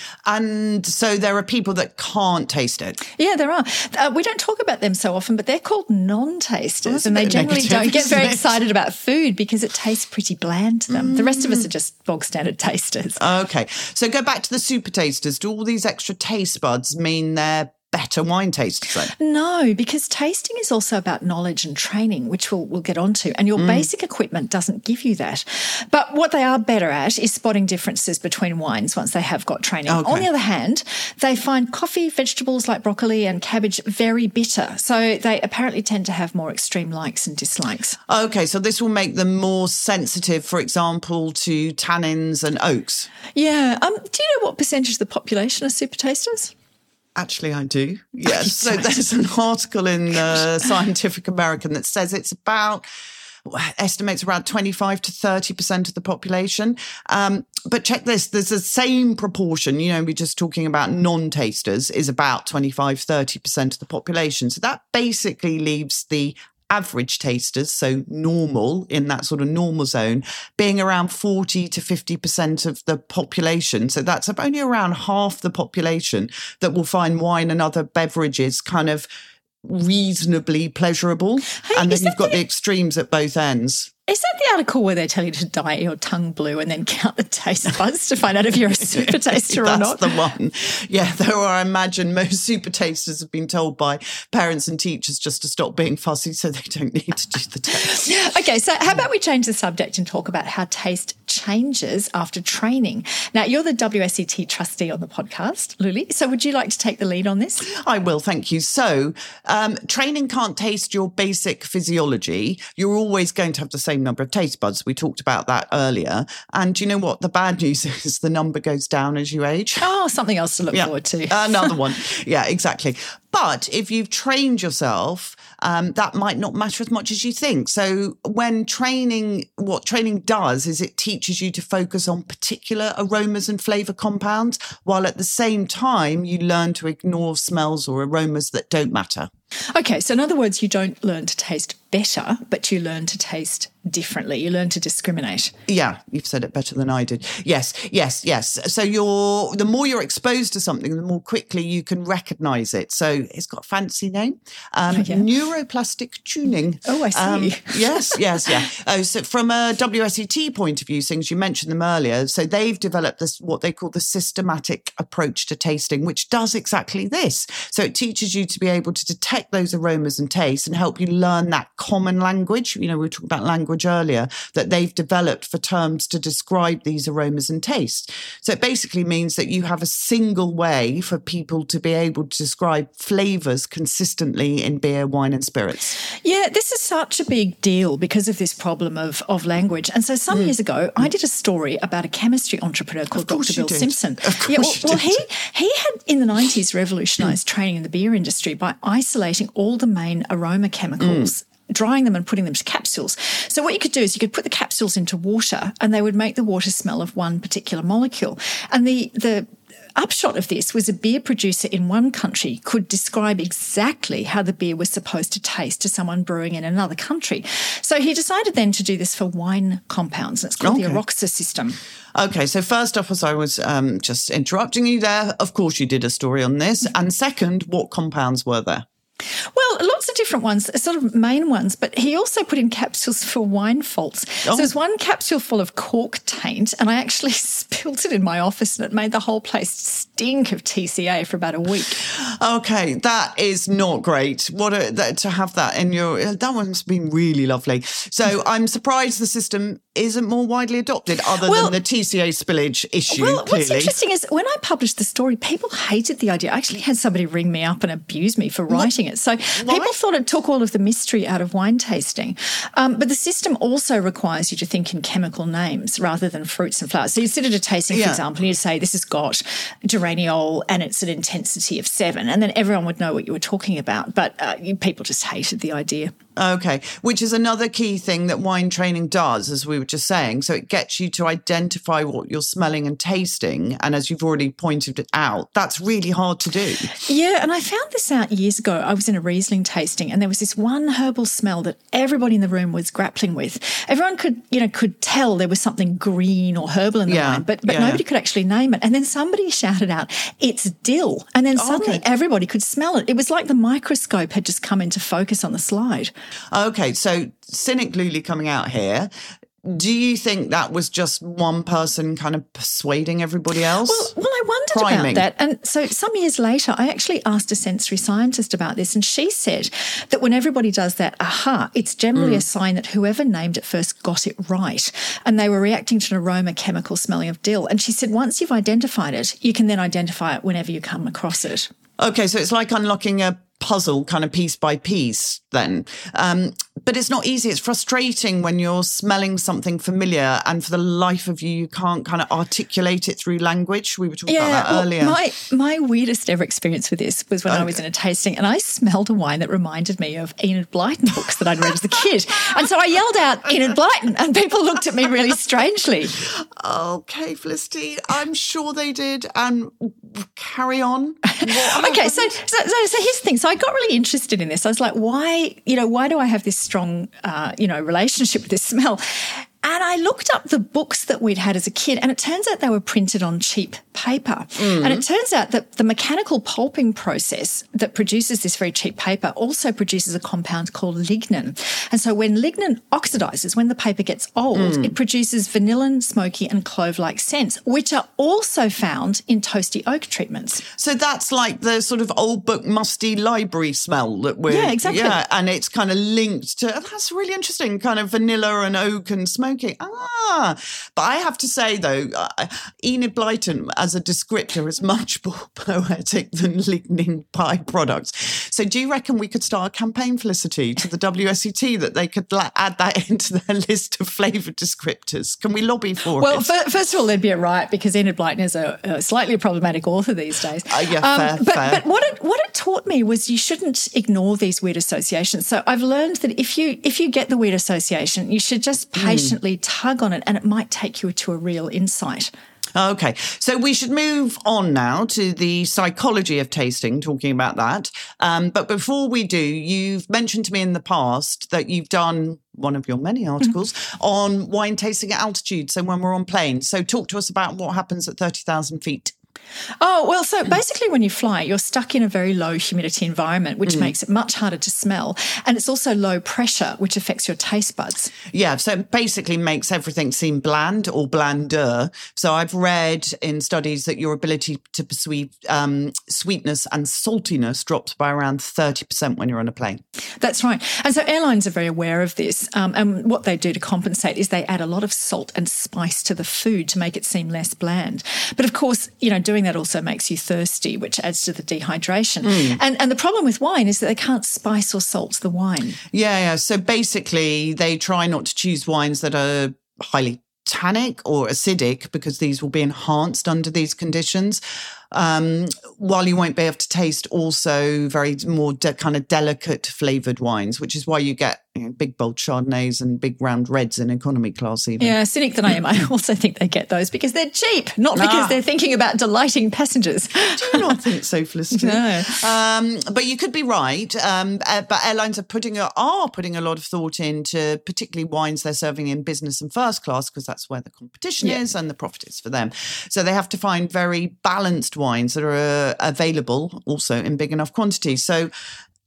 Speaker 2: And so there are people that can't taste it.
Speaker 3: Yeah, there are. Uh, we don't talk about them so often, but they're called non-tasters, and they generally negative, don't get very it? excited about food because it tastes pretty bland to them. Mm. The rest of us are just bog standard tasters.
Speaker 2: Okay, so go back to the super tasters. Do all these extra taste buds mean they're better wine tasters then?
Speaker 3: No, because tasting is also about knowledge and training, which we'll, we'll get onto, and your mm. basic equipment doesn't give you that. But what they are better at is spotting differences between wines once they have got training. Okay. On the other hand, they find coffee, vegetables like broccoli and cabbage very bitter, so they apparently tend to have more extreme likes and dislikes.
Speaker 2: Okay, so this will make them more sensitive, for example, to tannins and oaks.
Speaker 3: Yeah. Um, do you know what percentage of the population are super tasters?
Speaker 2: Actually, I do. Yes. So there's an article in uh, Scientific American that says it's about, estimates around twenty-five to thirty percent of the population. Um, but check this, there's the same proportion, you know, we're just talking about non-tasters, is about twenty-five, thirty percent of the population. So that basically leaves the average tasters, so normal, in that sort of normal zone, being around forty to fifty percent of the population. So that's only around half the population that will find wine and other beverages kind of reasonably pleasurable. Hey, and then you've got the-, the extremes at both ends.
Speaker 3: Is that the article where they tell you to dye your tongue blue and then count the taste buds to find out if you're a super taster or not?
Speaker 2: That's the one. Yeah, though I imagine most super tasters have been told by parents and teachers just to stop being fussy so they don't need to do the test.
Speaker 3: Okay, so how about we change the subject and talk about how taste changes after training. Now, you're the W S E T trustee on the podcast, Luli, so would you like to take the lead on this?
Speaker 2: I will, thank you. So, um, training can't taste your basic physiology. You're always going to have the same number of taste buds. We talked about that earlier. And you know what? The bad news is the number goes down as you age.
Speaker 3: Oh, something else to look yeah. forward to.
Speaker 2: Another one. Yeah, exactly. But if you've trained yourself, um, that might not matter as much as you think. So when training, what training does is it teaches you to focus on particular aromas and flavour compounds, while at the same time you learn to ignore smells or aromas that don't matter.
Speaker 3: Okay, so in other words, you don't learn to taste better, but you learn to taste differently. You learn to discriminate.
Speaker 2: Yeah, you've said it better than I did. Yes, yes, yes. So you're the more you're exposed to something, the more quickly you can recognise it. So it's got a fancy name, um, oh, yeah. neuroplastic tuning.
Speaker 3: Oh, I see. Um,
Speaker 2: yes, yes, yeah. Oh, so from a W S E T point of view, things you mentioned them earlier. So they've developed this what they call the systematic approach to tasting, which does exactly this. So it teaches you to be able to detect those aromas and tastes and help you learn that common language. You know, we were talking about language earlier, that they've developed for terms to describe these aromas and tastes. So it basically means that you have a single way for people to be able to describe flavours consistently in beer, wine and spirits.
Speaker 3: Yeah, this is such a big deal because of this problem of, of language. And so some mm. years ago, I did a story about a chemistry entrepreneur called Doctor Bill did. Simpson.
Speaker 2: Of course
Speaker 3: yeah, well,
Speaker 2: you
Speaker 3: well
Speaker 2: did.
Speaker 3: he, he had in the nineties revolutionised mm. training in the beer industry by isolating all the main aroma chemicals, mm. drying them and putting them to capsules. So what you could do is you could put the capsules into water and they would make the water smell of one particular molecule. And the the upshot of this was a beer producer in one country could describe exactly how the beer was supposed to taste to someone brewing in another country. So he decided then to do this for wine compounds, and it's called okay. the Aroxa system.
Speaker 2: Okay, so first off, as I was um, just interrupting you there, of course you did a story on this. And second, what compounds were there?
Speaker 3: Well, lots of different ones, sort of main ones, but he also put in capsules for wine faults. Oh. So there's one capsule full of cork taint, and I actually spilled it in my office, and it made the whole place stink of T C A for about a week.
Speaker 2: Okay, that is not great. What a, that, to have that in your, that one's been really lovely. So I'm surprised the system isn't more widely adopted, other well, than the T C A spillage issue.
Speaker 3: Well,
Speaker 2: clearly.
Speaker 3: What's interesting is when I published the story, people hated the idea. I actually had somebody ring me up and abuse me for writing what? it. So Why? people thought it took all of the mystery out of wine tasting. Um, but the system also requires you to think in chemical names rather than fruits and flowers. So you sit at a tasting, for yeah. example, and you'd say, this has got geraniol and it's an intensity of seven. And then everyone would know what you were talking about. But uh, people just hated the idea.
Speaker 2: Okay, which is another key thing that wine training does, as we were just saying. So it gets you to identify what you're smelling and tasting. And as you've already pointed out, that's really hard to do.
Speaker 3: Yeah, and I found this out years ago. I was in a Riesling tasting and there was this one herbal smell that everybody in the room was grappling with. Everyone could, you know, could tell there was something green or herbal in the
Speaker 2: yeah,
Speaker 3: wine, but, but
Speaker 2: yeah,
Speaker 3: nobody
Speaker 2: yeah.
Speaker 3: could actually name it. And then somebody shouted out, it's dill. And then suddenly oh, okay. everybody could smell it. It was like the microscope had just come into focus on the slide.
Speaker 2: Okay, so Cynic Luli coming out here. Do you think that was just one person kind of persuading everybody else?
Speaker 3: Well, well I wondered
Speaker 2: Priming.
Speaker 3: about that. And so some years later, I actually asked a sensory scientist about this, and she said that when everybody does that, aha, it's generally mm. a sign that whoever named it first got it right. And they were reacting to an aroma chemical smelling of dill. And she said once you've identified it, you can then identify it whenever you come across it.
Speaker 2: Okay, so it's like unlocking a puzzle kind of piece by piece then. Um, but it's not easy. It's frustrating when you're smelling something familiar and for the life of you, you can't kind of articulate it through language. We were talking
Speaker 3: yeah,
Speaker 2: about that
Speaker 3: well,
Speaker 2: earlier.
Speaker 3: My, my weirdest ever experience with this was when okay. I was in a tasting and I smelled a wine that reminded me of Enid Blyton books that I'd read as a kid. And so I yelled out, Enid Blyton, and people looked at me really strangely.
Speaker 2: Okay, Felicity, I'm sure they did. And carry on.
Speaker 3: okay, so, so, so, so here's the thing. So I got really interested in this. I was like, why, you know, why do I have this strong, uh, you know, relationship with this smell? And I looked up the books that we'd had as a kid, and it turns out they were printed on cheap paper. Mm. And it turns out that the mechanical pulping process that produces this very cheap paper also produces a compound called lignin. And so when lignin oxidizes, when the paper gets old, mm. it produces vanillin, smoky and clove-like scents, which are also found in toasty oak treatments.
Speaker 2: So that's like the sort of old book musty library smell that we're...
Speaker 3: Yeah, exactly.
Speaker 2: Yeah, and it's kind of linked to... That's really interesting, kind of vanilla and oak and smoke. Ah, but I have to say, though, uh, Enid Blyton as a descriptor is much more poetic than lignin byproducts. So do you reckon we could start a campaign, Felicity, to the W S E T that they could la- add that into their list of flavoured descriptors? Can we lobby for
Speaker 3: well,
Speaker 2: it?
Speaker 3: Well, f- first of all, there'd be a riot because Enid Blyton is a, a slightly problematic author these days.
Speaker 2: Uh, yeah,
Speaker 3: um,
Speaker 2: fair,
Speaker 3: but,
Speaker 2: fair.
Speaker 3: But what it, what it taught me was you shouldn't ignore these weird associations. So I've learned that if you if you get the weird association, you should just patiently mm. tug on it, and it might take you to a real insight.
Speaker 2: Okay, so we should move on now to the psychology of tasting, talking about that. Um, but before we do, you've mentioned to me in the past that you've done one of your many articles mm-hmm. on wine tasting at altitude, so when we're on planes. So talk to us about what happens at thirty thousand feet.
Speaker 3: Oh, well, so basically when you fly, you're stuck in a very low humidity environment, which mm. makes it much harder to smell. And it's also low pressure, which affects your taste buds.
Speaker 2: Yeah, so it basically makes everything seem bland or blander. So I've read in studies that your ability to perceive um, sweetness and saltiness drops by around thirty percent when you're on a plane.
Speaker 3: That's right. And so airlines are very aware of this. Um, and what they do to compensate is they add a lot of salt and spice to the food to make it seem less bland. But of course, you know, doing that also makes you thirsty, which adds to the dehydration. Mm. And and the problem with wine is that they can't spice or salt the wine.
Speaker 2: Yeah, yeah. So basically, they try not to choose wines that are highly tannic or acidic because these will be enhanced under these conditions. Um, while you won't be able to taste also very more de- kind of delicate flavoured wines, which is why you get you know, big bold Chardonnays and big round reds in economy class even.
Speaker 3: Yeah, cynic that I am, I also think they get those because they're cheap, not because ah. they're thinking about delighting passengers.
Speaker 2: Do you not think so, Felicity?
Speaker 3: No.
Speaker 2: Um, but you could be right. Um, uh, but airlines are putting a, are putting a lot of thought into particularly wines they're serving in business and first class because that's where the competition yeah. is and the profit is for them. So they have to find very balanced wines that are uh, available also in big enough quantities. So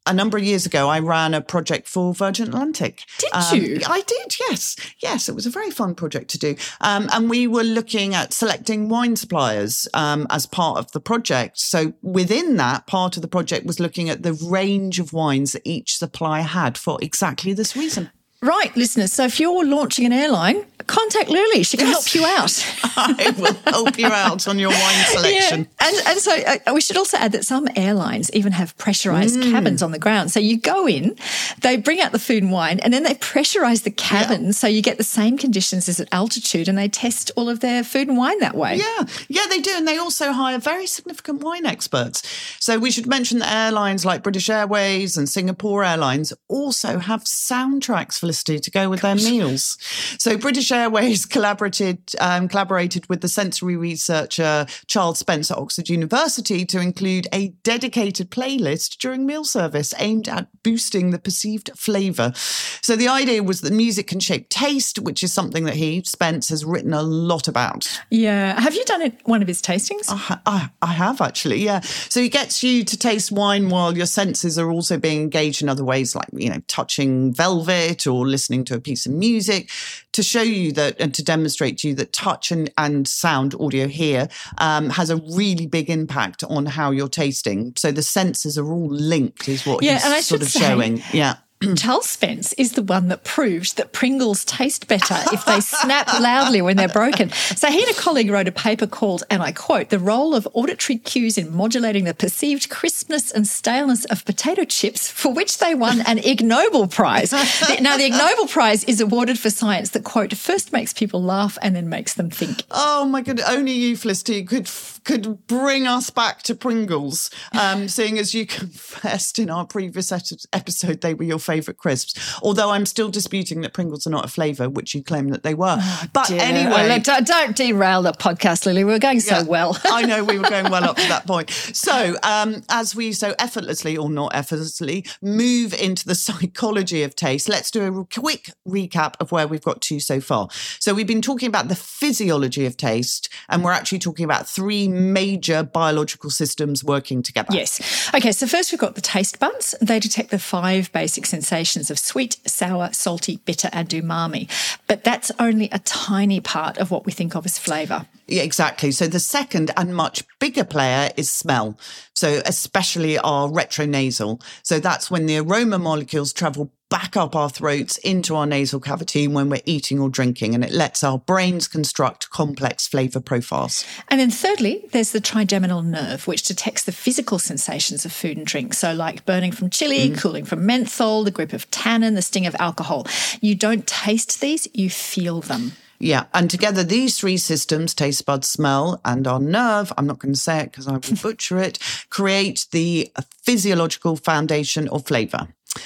Speaker 2: a number of years ago, I ran a project for Virgin Atlantic.
Speaker 3: Did
Speaker 2: um,
Speaker 3: you?
Speaker 2: I did, yes. Yes, it was a very fun project to do. Um, and we were looking at selecting wine suppliers um, as part of the project. So within that, part of the project was looking at the range of wines that each supplier had for exactly this reason.
Speaker 3: Right, listeners. So if you're launching an airline, contact Lily. She can
Speaker 2: Yes.
Speaker 3: help you out.
Speaker 2: I will help you out on your wine selection.
Speaker 3: Yeah. And, and so uh, we should also add that some airlines even have pressurised mm. cabins on the ground. So you go in, they bring out the food and wine, and then they pressurise the cabin yeah. so you get the same conditions as at altitude, and they test all of their food and wine that way.
Speaker 2: Yeah, yeah, they do. And they also hire very significant wine experts. So we should mention that airlines like British Airways and Singapore Airlines also have soundtracks for to go with their meals. So British Airways collaborated um, collaborated with the sensory researcher Charles Spence at Oxford University to include a dedicated playlist during meal service aimed at boosting the perceived flavour. So the idea was that music can shape taste, which is something that he, Spence, has written a lot about.
Speaker 3: Yeah. Have you done it, one of his tastings?
Speaker 2: I, I, I have, actually, yeah. So he gets you to taste wine while your senses are also being engaged in other ways, like, you know, touching velvet or listening to a piece of music, to show you that and to demonstrate to you that touch and, and sound, audio here, um, has a really big impact on how you're tasting. So the senses are all linked, is what
Speaker 3: yeah,
Speaker 2: he's
Speaker 3: and I
Speaker 2: sort
Speaker 3: should
Speaker 2: of
Speaker 3: say,
Speaker 2: showing. Yeah.
Speaker 3: Charles Spence is the one that proved that Pringles taste better if they snap loudly when they're broken. So he and a colleague wrote a paper called, and I quote, "The Role of Auditory Cues in Modulating the Perceived Crispness and Staleness of Potato Chips," for which they won an Ig Nobel Prize. Now, the Ig Nobel Prize is awarded for science that, quote, "first makes people laugh and then makes them think."
Speaker 2: Oh, my goodness. Only you, Felicity, could could bring us back to Pringles, um, seeing as you confessed in our previous episode they were your favourite crisps. Although I'm still disputing that Pringles are not a flavour, which you claim that they were.
Speaker 3: Oh,
Speaker 2: but
Speaker 3: dear.
Speaker 2: anyway...
Speaker 3: Oh, don't, don't derail the podcast, Lily. We were going so
Speaker 2: yeah,
Speaker 3: well.
Speaker 2: I know, we were going well up to that point. So um, as we so effortlessly, or not effortlessly, move into the psychology of taste, let's do a quick recap of where we've got to so far. So we've been talking about the physiology of taste, and we're actually talking about three major biological systems working together.
Speaker 3: Yes. Okay, so first we've got the taste buds. They detect the five basic sensations of sweet, sour, salty, bitter and umami. But that's only a tiny part of what we think of as flavour.
Speaker 2: Yeah, exactly. So the second and much bigger player is smell. So especially our retronasal. So that's when the aroma molecules travel back up our throats into our nasal cavity when we're eating or drinking, and it lets our brains construct complex flavour profiles.
Speaker 3: And then thirdly, there's the trigeminal nerve, which detects the physical sensations of food and drink. So like burning from chili, mm. cooling from menthol, the grip of tannin, the sting of alcohol. You don't taste these, you feel them.
Speaker 2: Yeah, and together these three systems, taste, bud, smell, and our nerve, I'm not going to say it because I will butcher it, create the physiological foundation of flavour.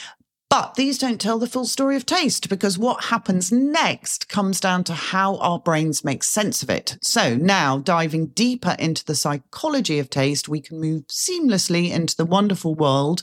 Speaker 2: But these don't tell the full story of taste, because what happens next comes down to how our brains make sense of it. So now, diving deeper into the psychology of taste, we can move seamlessly into the wonderful world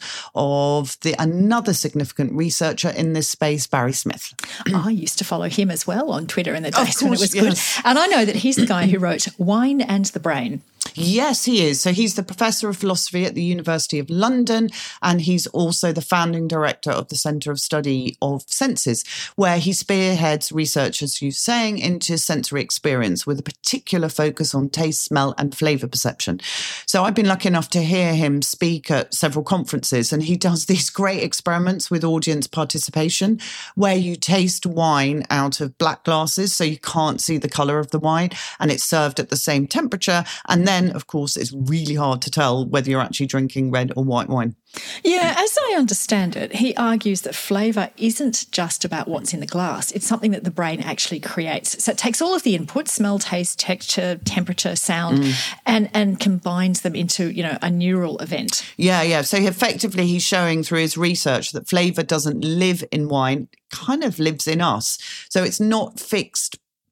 Speaker 2: of the another significant researcher in this space, Barry Smith.
Speaker 3: I used to follow him as well on Twitter in the days
Speaker 2: course,
Speaker 3: when it was
Speaker 2: yes.
Speaker 3: good. And I know that he's the guy who wrote Wine and the Brain.
Speaker 2: Yes, he is. So he's the professor of philosophy at the University of London, and he's also the founding director of the Centre of Study of Senses, where he spearheads research, as you're saying, into sensory experience with a particular focus on taste, smell and flavour perception. So I've been lucky enough to hear him speak at several conferences, and he does these great experiments with audience participation where you taste wine out of black glasses so you can't see the colour of the wine, and it's served at the same temperature, and then Then, of course, it's really hard to tell whether you're actually drinking red or white wine.
Speaker 3: Yeah, as I understand it, he argues that flavour isn't just about what's in the glass. It's something that the brain actually creates. So it takes all of the inputs, smell, taste, texture, temperature, sound, mm. and, and combines them into, you know, a neural event.
Speaker 2: Yeah, yeah. So effectively he's showing through his research that flavour doesn't live in wine, it kind of lives in us. So it's not fixed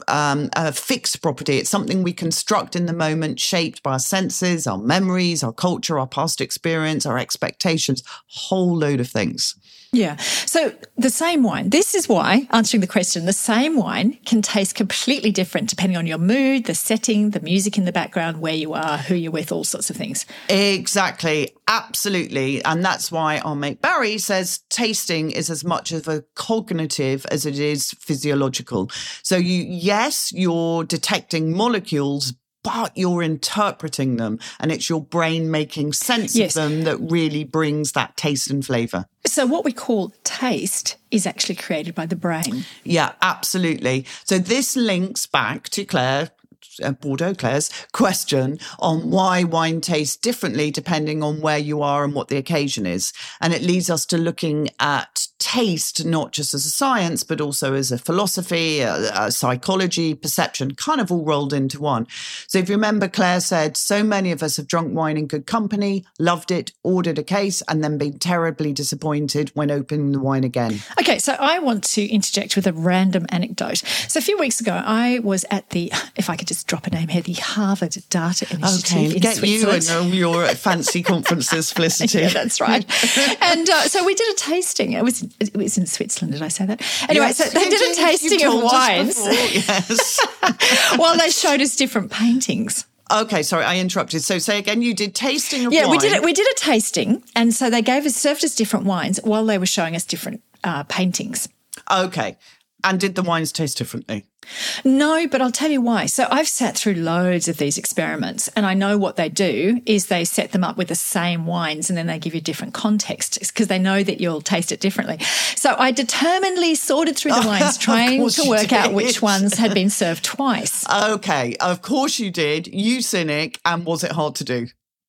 Speaker 2: um, a fixed property. It's something we construct in the moment, shaped by our senses, our memories, our culture, our past experience, our expectations, whole load of things.
Speaker 3: Yeah. So the same wine, this is why, answering the question, the same wine can taste completely different depending on your mood, the setting, the music in the background, where you are, who you're with, all sorts of things.
Speaker 2: Exactly. Absolutely. And that's why our mate Barry says tasting is as much of a cognitive as it is physiological. So you, yes, you're detecting molecules, but you're interpreting them, and it's your brain making sense yes. of them that really brings that taste and flavour.
Speaker 3: So what we call taste is actually created by the brain.
Speaker 2: Yeah, absolutely. So this links back to Claire, uh, Bordeaux Claire's question on why wine tastes differently depending on where you are and what the occasion is. And it leads us to looking at taste, not just as a science, but also as a philosophy, a, a psychology, perception, kind of all rolled into one. So if you remember, Claire said, so many of us have drunk wine in good company, loved it, ordered a case, and then been terribly disappointed when opening the wine again.
Speaker 3: Okay, so I want to interject with a random anecdote. So a few weeks ago, I was at the, if I could just drop a name here, the Harvard Data Initiative
Speaker 2: okay,
Speaker 3: in
Speaker 2: get
Speaker 3: Switzerland.
Speaker 2: you and your fancy conferences, Felicity.
Speaker 3: Yeah, that's right. And uh, so we did a tasting. It was It was in Switzerland, did I say that? Anyway,
Speaker 2: yes,
Speaker 3: so they did a tasting of wines.
Speaker 2: Yes.
Speaker 3: While they showed us different paintings.
Speaker 2: Okay, sorry, I interrupted. So say again, you did tasting of
Speaker 3: yeah,
Speaker 2: wine.
Speaker 3: Yeah, we did it. We did a tasting, and so they gave us, served us different wines while they were showing us different uh, paintings.
Speaker 2: Okay. And did the wines taste differently?
Speaker 3: No, but I'll tell you why. So I've sat through loads of these experiments, and I know what they do is they set them up with the same wines and then they give you different contexts because they know that you'll taste it differently. So I determinedly sorted through the wines trying to work out which ones had been served twice.
Speaker 2: Okay, of course you did. You cynic. And was it hard to do?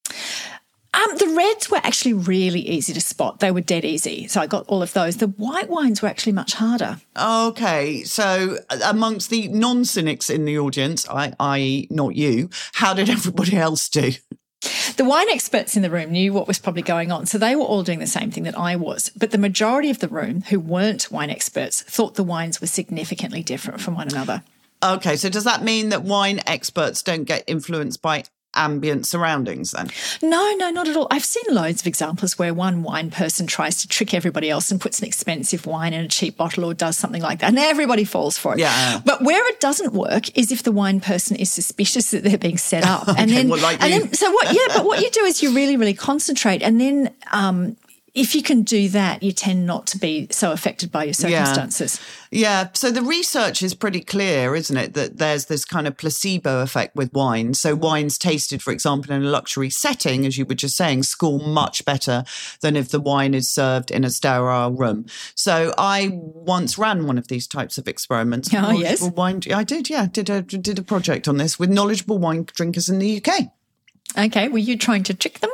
Speaker 3: Um, the reds were actually really easy to spot. They were dead easy. So I got all of those. The white wines were actually much harder.
Speaker 2: Okay. So amongst the non-cynics in the audience, I, that is not you, how did everybody else do?
Speaker 3: The wine experts in the room knew what was probably going on. So they were all doing the same thing that I was. But the majority of the room who weren't wine experts thought the wines were significantly different from one another.
Speaker 2: Okay. So does that mean that wine experts don't get influenced by ambient surroundings then?
Speaker 3: No, no, not at all. I've seen loads of examples where one wine person tries to trick everybody else and puts an expensive wine in a cheap bottle or does something like that, and everybody falls for it.
Speaker 2: Yeah.
Speaker 3: But where it doesn't work is if the wine person is suspicious that they're being set up.
Speaker 2: Okay,
Speaker 3: and then,
Speaker 2: well, like
Speaker 3: and
Speaker 2: you.
Speaker 3: then, so what? Yeah, but what you do is you really, really concentrate, and then um, if you can do that, you tend not to be so affected by your circumstances.
Speaker 2: Yeah. yeah. So the research is pretty clear, isn't it, that there's this kind of placebo effect with wine. So wines tasted, for example, in a luxury setting, as you were just saying, score much better than if the wine is served in a sterile room. So I once ran one of these types of experiments.
Speaker 3: Oh, yes.
Speaker 2: Wine, I did, yeah. Did a, did a project on this with knowledgeable wine drinkers in the U K.
Speaker 3: Okay. Were you trying to trick them?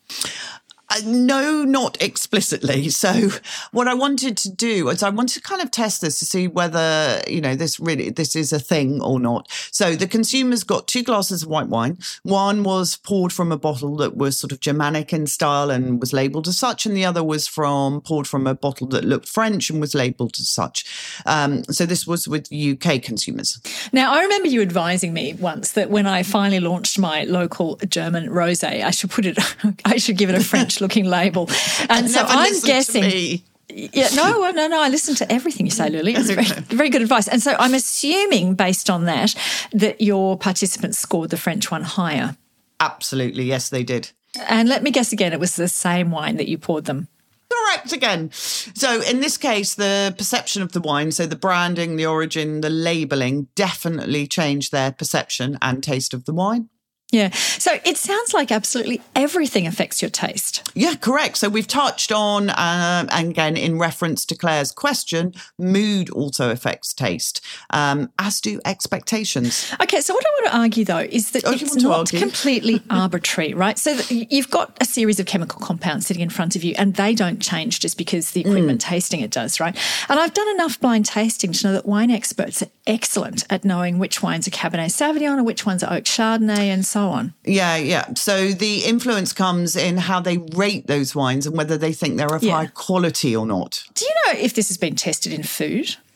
Speaker 2: Uh, no, not explicitly. So what I wanted to do is I wanted to kind of test this to see whether, you know, this really, this is a thing or not. So the consumers got two glasses of white wine. One was poured from a bottle that was sort of Germanic in style and was labelled as such. And the other was from poured from a bottle that looked French and was labelled as such. Um, so this was with U K consumers.
Speaker 3: Now, I remember you advising me once that when I finally launched my local German rosé, I should put it, I should give it a French looking label. And so I'm guessing. Yeah, no, no, no. I listen to everything you say, Lily. It's very, very good advice. And so I'm assuming, based on that, that your participants scored the French one higher.
Speaker 2: Absolutely, yes, they did.
Speaker 3: And let me guess again, it was the same wine that you poured them.
Speaker 2: Correct again. So in this case, the perception of the wine, so the branding, the origin, the labelling, definitely changed their perception and taste of the wine.
Speaker 3: Yeah. So it sounds like absolutely everything affects your taste.
Speaker 2: Yeah, correct. So we've touched on, um, and again, in reference to Claire's question, mood also affects taste, um, as do expectations.
Speaker 3: Okay. So what I want to argue, though, is that
Speaker 2: oh,
Speaker 3: it's not completely arbitrary, right? So you've got a series of chemical compounds sitting in front of you and they don't change just because the equipment mm. tasting it does, right? And I've done enough blind tasting to know that wine experts are excellent at knowing which wines are Cabernet Sauvignon and which ones are Oak Chardonnay and so on.
Speaker 2: Yeah, yeah. So the influence comes in how they rate those wines and whether they think they're of
Speaker 3: yeah.
Speaker 2: high quality or not.
Speaker 3: Do you know if this has been tested in food?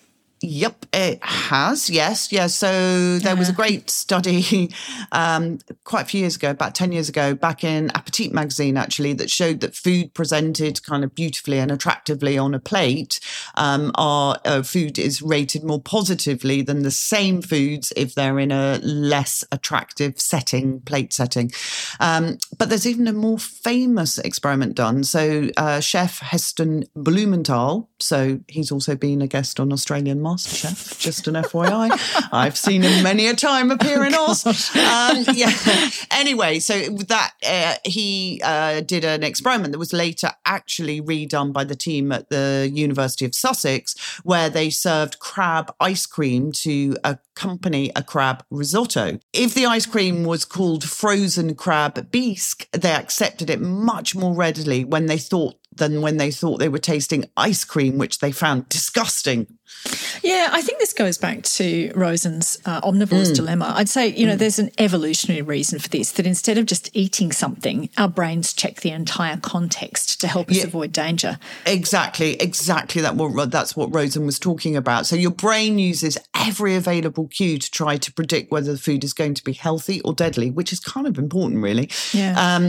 Speaker 2: Yep, it has. Yes, yes. So there was a great study um, quite a few years ago, about ten years ago, back in Appetit magazine, actually, that showed that food presented kind of beautifully and attractively on a plate, um, our uh, food is rated more positively than the same foods if they're in a less attractive setting, plate setting. Um, but there's even a more famous experiment done. So uh, Chef Heston Blumenthal, so he's also been a guest on Australian MasterChef, just an F Y I. I've seen him many a time appear in
Speaker 3: oh,
Speaker 2: Oz. Um, yeah. Anyway, so that uh, he uh, did an experiment that was later actually redone by the team at the University of Sussex, where they served crab ice cream to accompany a crab risotto. If the ice cream was called frozen crab bisque, they accepted it much more readily when they thought than when they thought they were tasting ice cream, which they found disgusting.
Speaker 3: Yeah, I think this goes back to Rosen's uh, omnivore's mm. dilemma. I'd say, you know, mm. there's an evolutionary reason for this, that instead of just eating something, our brains check the entire context to help us yeah, avoid danger.
Speaker 2: Exactly, exactly. That what, that's what Rosen was talking about. So your brain uses every available cue to try to predict whether the food is going to be healthy or deadly, which is kind of important, really.
Speaker 3: Yeah.
Speaker 2: Um,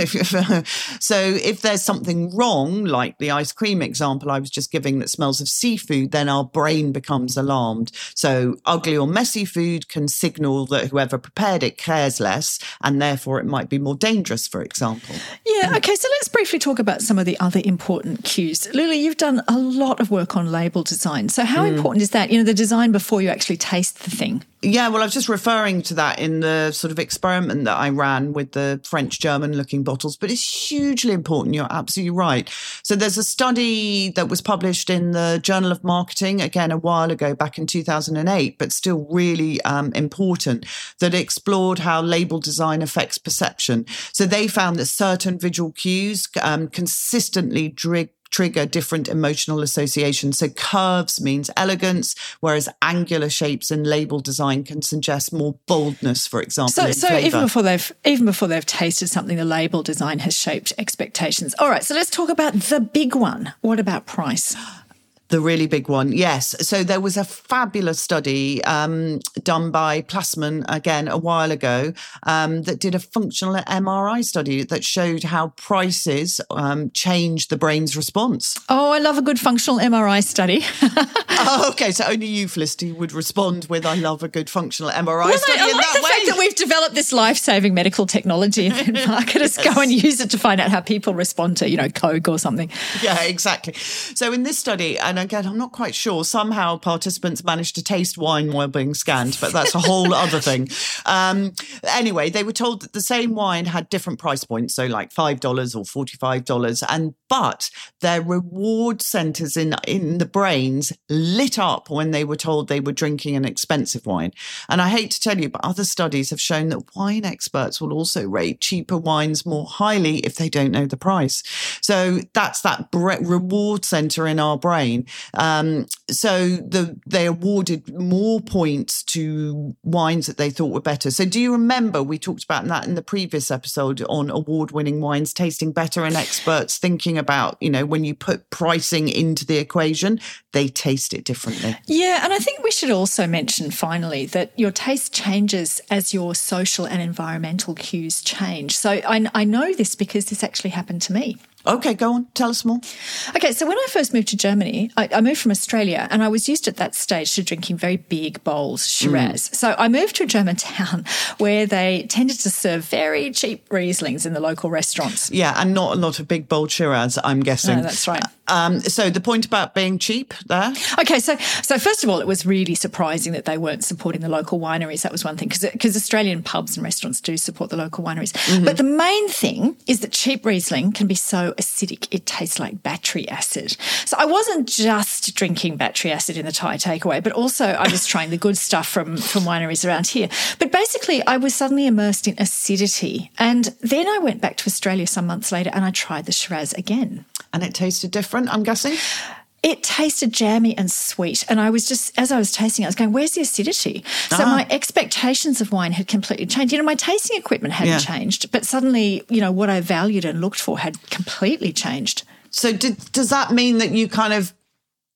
Speaker 2: so if there's something wrong, like the ice cream example I was just giving that smells of seafood, then our brain becomes alarmed. So ugly or messy food can signal that whoever prepared it cares less, and therefore it might be more dangerous, for example.
Speaker 3: Yeah, okay, so let's briefly talk about some of the other important cues. Lily, you've done a lot of work on label design. So how mm. important is that, you know, the design before you actually taste the thing?
Speaker 2: Yeah, well, I was just referring to that in the sort of experiment that I ran with the French-German looking bottles, but it's hugely important. You're absolutely right. So there's a study that was published in the Journal of Marketing, again, a while ago, back in two thousand eight, but still really um, important, that explored how label design affects perception. So they found that certain visual cues um, consistently trigger trigger different emotional associations. So curves means elegance, whereas angular shapes in label design can suggest more boldness, for example.
Speaker 3: So,
Speaker 2: in
Speaker 3: so
Speaker 2: flavour.
Speaker 3: even before they've even before they've tasted something, the label design has shaped expectations. All right, so let's talk about the big one. What about price?
Speaker 2: The really big one, yes. So there was a fabulous study um, done by Plasman, again, a while ago, um, that did a functional M R I study that showed how prices um, change the brain's response.
Speaker 3: Oh, I love a good functional M R I study.
Speaker 2: Oh, okay, so only you, Felicity, would respond with, I love a good functional M R I
Speaker 3: well,
Speaker 2: study
Speaker 3: I, I
Speaker 2: in
Speaker 3: like
Speaker 2: that
Speaker 3: the
Speaker 2: way.
Speaker 3: fact that we've developed this life-saving medical technology and then marketers yes. go and use it to find out how people respond to, you know, Coke or something.
Speaker 2: Yeah, exactly. So in this study, and again, I'm not quite sure, somehow participants managed to taste wine while being scanned, but that's a whole other thing. Um, anyway, they were told that the same wine had different price points, so like five dollars or forty-five dollars, and but their reward centres in, in the brains lit up when they were told they were drinking an expensive wine. And I hate to tell you, but other studies have shown that wine experts will also rate cheaper wines more highly if they don't know the price. So that's that bre- reward centre in our brain. Um, so the, they awarded more points to wines that they thought were better. So do you remember we talked about that in the previous episode on award-winning wines tasting better, and experts thinking about, you know, when you put pricing into the equation, they taste it differently.
Speaker 3: Yeah, and I think we should also mention finally that your taste changes as your social and environmental cues change. So I, I know this because this actually happened to me.
Speaker 2: Okay, go on. Tell us more.
Speaker 3: Okay, so when I first moved to Germany, I, I moved from Australia, and I was used at that stage to drinking very big bowls, Shiraz. Mm. So I moved to a German town where they tended to serve very cheap Rieslings in the local restaurants.
Speaker 2: Yeah, and not a lot of big bowl Shiraz, I'm guessing.
Speaker 3: No, that's right.
Speaker 2: Um, so the point about being cheap there?
Speaker 3: Okay, so so first of all, it was really surprising that they weren't supporting the local wineries. That was one thing, because Australian pubs and restaurants do support the local wineries. Mm-hmm. But the main thing is that cheap Riesling can be so acidic, it tastes like battery acid. So I wasn't just drinking battery acid in the Thai takeaway, but also I was trying the good stuff from, from wineries around here. But basically, I was suddenly immersed in acidity. And then I went back to Australia some months later and I tried the Shiraz again.
Speaker 2: And it tasted different, I'm guessing?
Speaker 3: It tasted jammy and sweet. And I was just, as I was tasting it, I was going, where's the acidity? So ah. my expectations of wine had completely changed. You know, my tasting equipment hadn't yeah. changed, but suddenly, you know, what I valued and looked for had completely changed.
Speaker 2: So did, does that mean that you kind of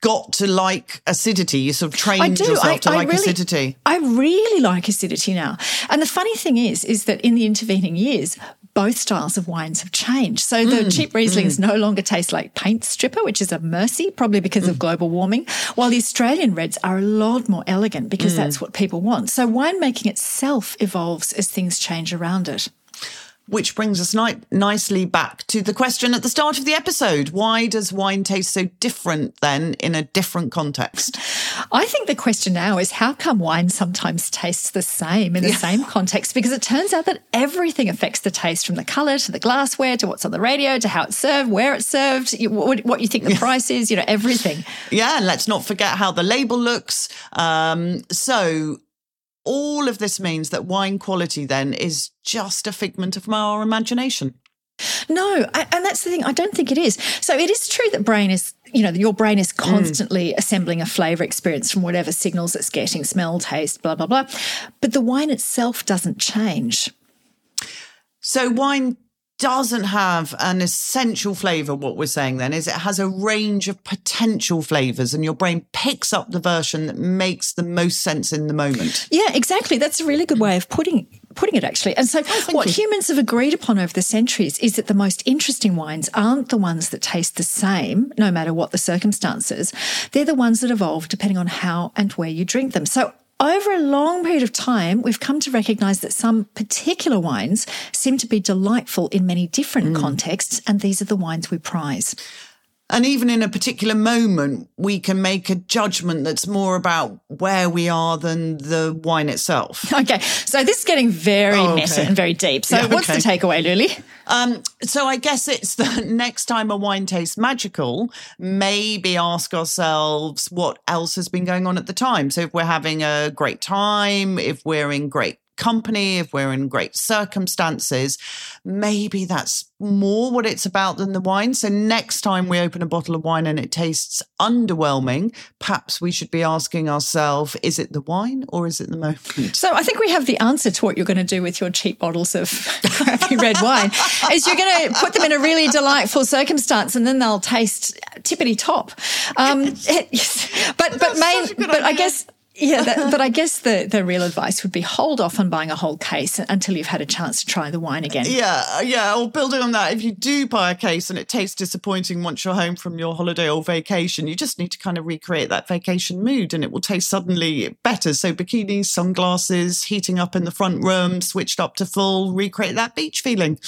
Speaker 2: got to like acidity. You sort of trained
Speaker 3: I do.
Speaker 2: yourself
Speaker 3: I,
Speaker 2: to
Speaker 3: I
Speaker 2: like
Speaker 3: really,
Speaker 2: acidity.
Speaker 3: I really like acidity now. And the funny thing is, is that in the intervening years, both styles of wines have changed. So the mm, cheap Rieslings mm. no longer taste like paint stripper, which is a mercy, probably because mm. of global warming, while the Australian reds are a lot more elegant because mm. that's what people want. So winemaking itself evolves as things change around it.
Speaker 2: Which brings us ni- nicely back to the question at the start of the episode. Why does wine taste so different then in a different context?
Speaker 3: I think the question now is how come wine sometimes tastes the same in the yeah. same context? Because it turns out that everything affects the taste, from the colour to the glassware to what's on the radio to how it's served, where it's served, what you think the yeah. price is, you know, everything.
Speaker 2: Yeah, and let's not forget how the label looks. Um, so... All of this means that wine quality then is just a figment of our imagination.
Speaker 3: No, and that's the thing. I don't think it is. So it is true that brain is, you know, your brain is constantly mm. assembling a flavour experience from whatever signals it's getting, smell, taste, blah, blah, blah. But the wine itself doesn't change.
Speaker 2: So wine doesn't have an essential flavour, what we're saying then is it has a range of potential flavours and your brain picks up the version that makes the most sense in the moment.
Speaker 3: Yeah, exactly. That's a really good way of putting putting it, actually. And so oh, what you. humans have agreed upon over the centuries is that the most interesting wines aren't the ones that taste the same, no matter what the circumstances. They're the ones that evolve depending on how and where you drink them. So over a long period of time, we've come to recognise that some particular wines seem to be delightful in many different mm. contexts, and these are the wines we prize.
Speaker 2: And even in a particular moment, we can make a judgment that's more about where we are than the wine itself.
Speaker 3: Okay, so this is getting very oh, okay. meta and very deep. So yeah, what's okay. the takeaway, Luli?
Speaker 2: Um, so I guess it's that next time a wine tastes magical, maybe ask ourselves what else has been going on at the time. So if we're having a great time, if we're in great company, if we're in great circumstances, maybe that's more what it's about than the wine. So next time we open a bottle of wine and it tastes underwhelming, perhaps we should be asking ourselves, is it the wine or is it the moment?
Speaker 3: So I think we have the answer to what you're going to do with your cheap bottles of crappy red wine, is you're going to put them in a really delightful circumstance and then they'll taste tippity top. Um, but but main, but idea. I guess... Yeah, that, but I guess the, the real advice would be hold off on buying a whole case until you've had a chance to try the wine again.
Speaker 2: Yeah, yeah. Or building on that, if you do buy a case and it tastes disappointing once you're home from your holiday or vacation, you just need to kind of recreate that vacation mood and it will taste suddenly better. So bikinis, sunglasses, heating up in the front room, switched up to full, recreate that beach feeling.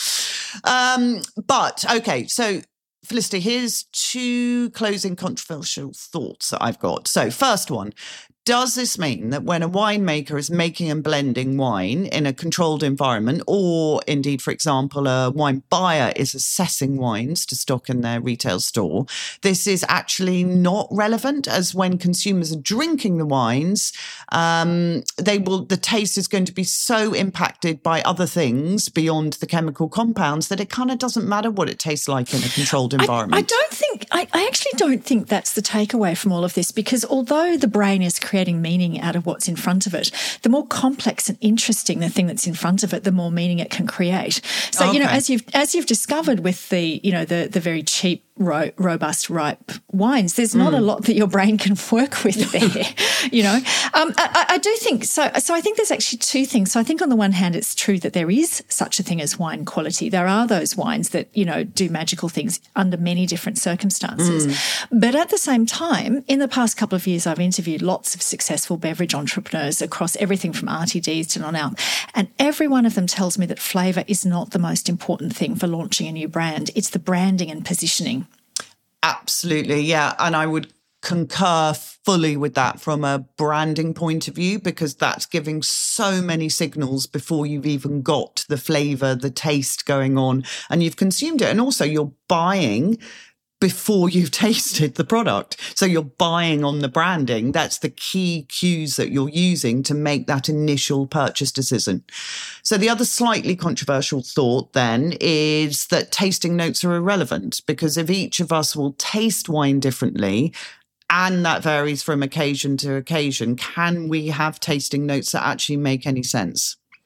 Speaker 2: Um, but, okay, so... Felicity, here's two closing controversial thoughts that I've got. So first one, does this mean that when a winemaker is making and blending wine in a controlled environment, or indeed, for example, a wine buyer is assessing wines to stock in their retail store, this is actually not relevant, as when consumers are drinking the wines, um, they will the taste is going to be so impacted by other things beyond the chemical compounds that it kind of doesn't matter what it tastes like in a controlled environment.
Speaker 3: I, I don't think, I, I actually don't think that's the takeaway from all of this, because although the brain is creating meaning out of what's in front of it, the more complex and interesting the thing that's in front of it, the more meaning it can create. So, okay. you know, as you've as you've discovered with the, you know, the the very cheap, ro- robust, ripe wines, there's not mm. a lot that your brain can work with there. You know, um, I, I do think so. So I think there's actually two things. So I think on the one hand, it's true that there is such a thing as wine quality. There are those wines that, you know, do magical things under many different circumstances. Mm. But at the same time, in the past couple of years, I've interviewed lots of successful beverage entrepreneurs across everything from R T Ds to non-alc. And every one of them tells me that flavour is not the most important thing for launching a new brand. It's the branding and positioning.
Speaker 2: Absolutely, yeah. And I would concur fully with that from a branding point of view, because that's giving so many signals before you've even got the flavour, the taste going on, and you've consumed it. And also you're buying before you've tasted the product. So you're buying on the branding. That's the key cues that you're using to make that initial purchase decision. So the other slightly controversial thought then is that tasting notes are irrelevant, because if each of us will taste wine differently, and that varies from occasion to occasion, can we have tasting notes that actually make any sense?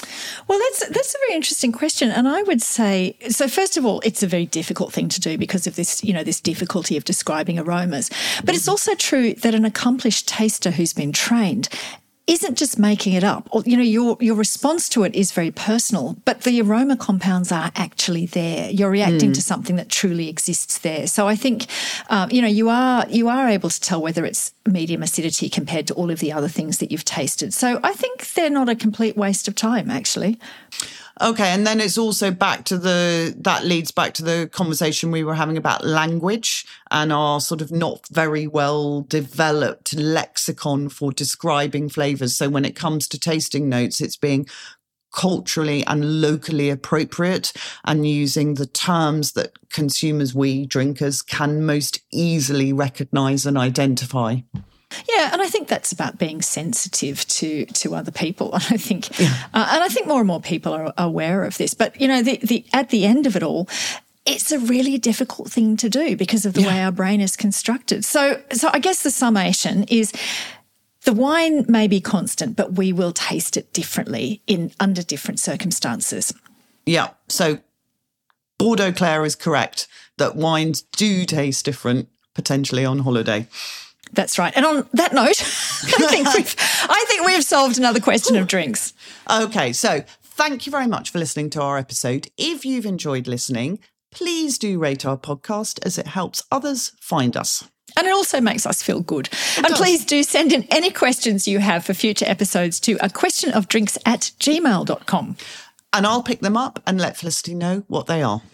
Speaker 3: Well, that's that's a very interesting question, and I would say so. First of all, it's a very difficult thing to do because of this, you know, this difficulty of describing aromas. But it's also true that an accomplished taster who's been trained isn't just making it up. Or, you know, your your response to it is very personal, but the aroma compounds are actually there. You're reacting mm. to something that truly exists there. So I think, um, you know, you are you are able to tell whether it's medium acidity compared to all of the other things that you've tasted. So I think they're not a complete waste of time, actually.
Speaker 2: Okay, and then it's also back to the, that leads back to the conversation we were having about language and our sort of not very well developed lexicon for describing flavours. So when it comes to tasting notes, it's being culturally and locally appropriate and using the terms that consumers, we drinkers, can most easily recognise and identify.
Speaker 3: Yeah, and I think that's about being sensitive to to other people. And I think, yeah. uh, and I think more and more people are aware of this. But you know, the, the at the end of it all, it's a really difficult thing to do because of the yeah. way our brain is constructed. So, so I guess the summation is, the wine may be constant, but we will taste it differently in under different circumstances.
Speaker 2: Yeah. So Bordeaux Claire is correct that wines do taste different potentially on holiday.
Speaker 3: That's right. And on that note, I think we've I think we've solved another question of drinks.
Speaker 2: Okay, so thank you very much for listening to our episode. If you've enjoyed listening, please do rate our podcast as it helps others find us.
Speaker 3: And it also makes us feel good.
Speaker 2: It
Speaker 3: and
Speaker 2: does.
Speaker 3: Please do send in any questions you have for future episodes to a question of drinks at gmail dot com.
Speaker 2: And I'll pick them up and let Felicity know what they are.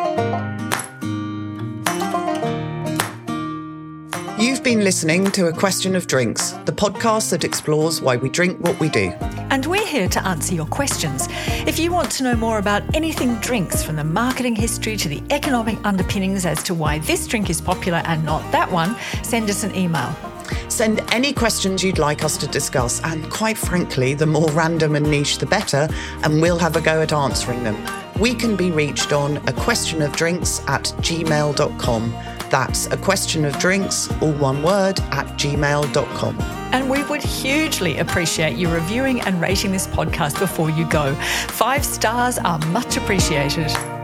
Speaker 2: You've been listening to A Question of Drinks, the podcast that explores why we drink what we do.
Speaker 1: And we're here to answer your questions. If you want to know more about anything drinks, from the marketing history to the economic underpinnings as to why this drink is popular and not that one, send us an email.
Speaker 2: Send any questions you'd like us to discuss, and quite frankly, the more random and niche the better, and we'll have a go at answering them. We can be reached on a question of drinks at gmail dot com. That's a question of drinks, all one word, at gmail dot com.
Speaker 1: And we would hugely appreciate you reviewing and rating this podcast before you go. Five stars are much appreciated.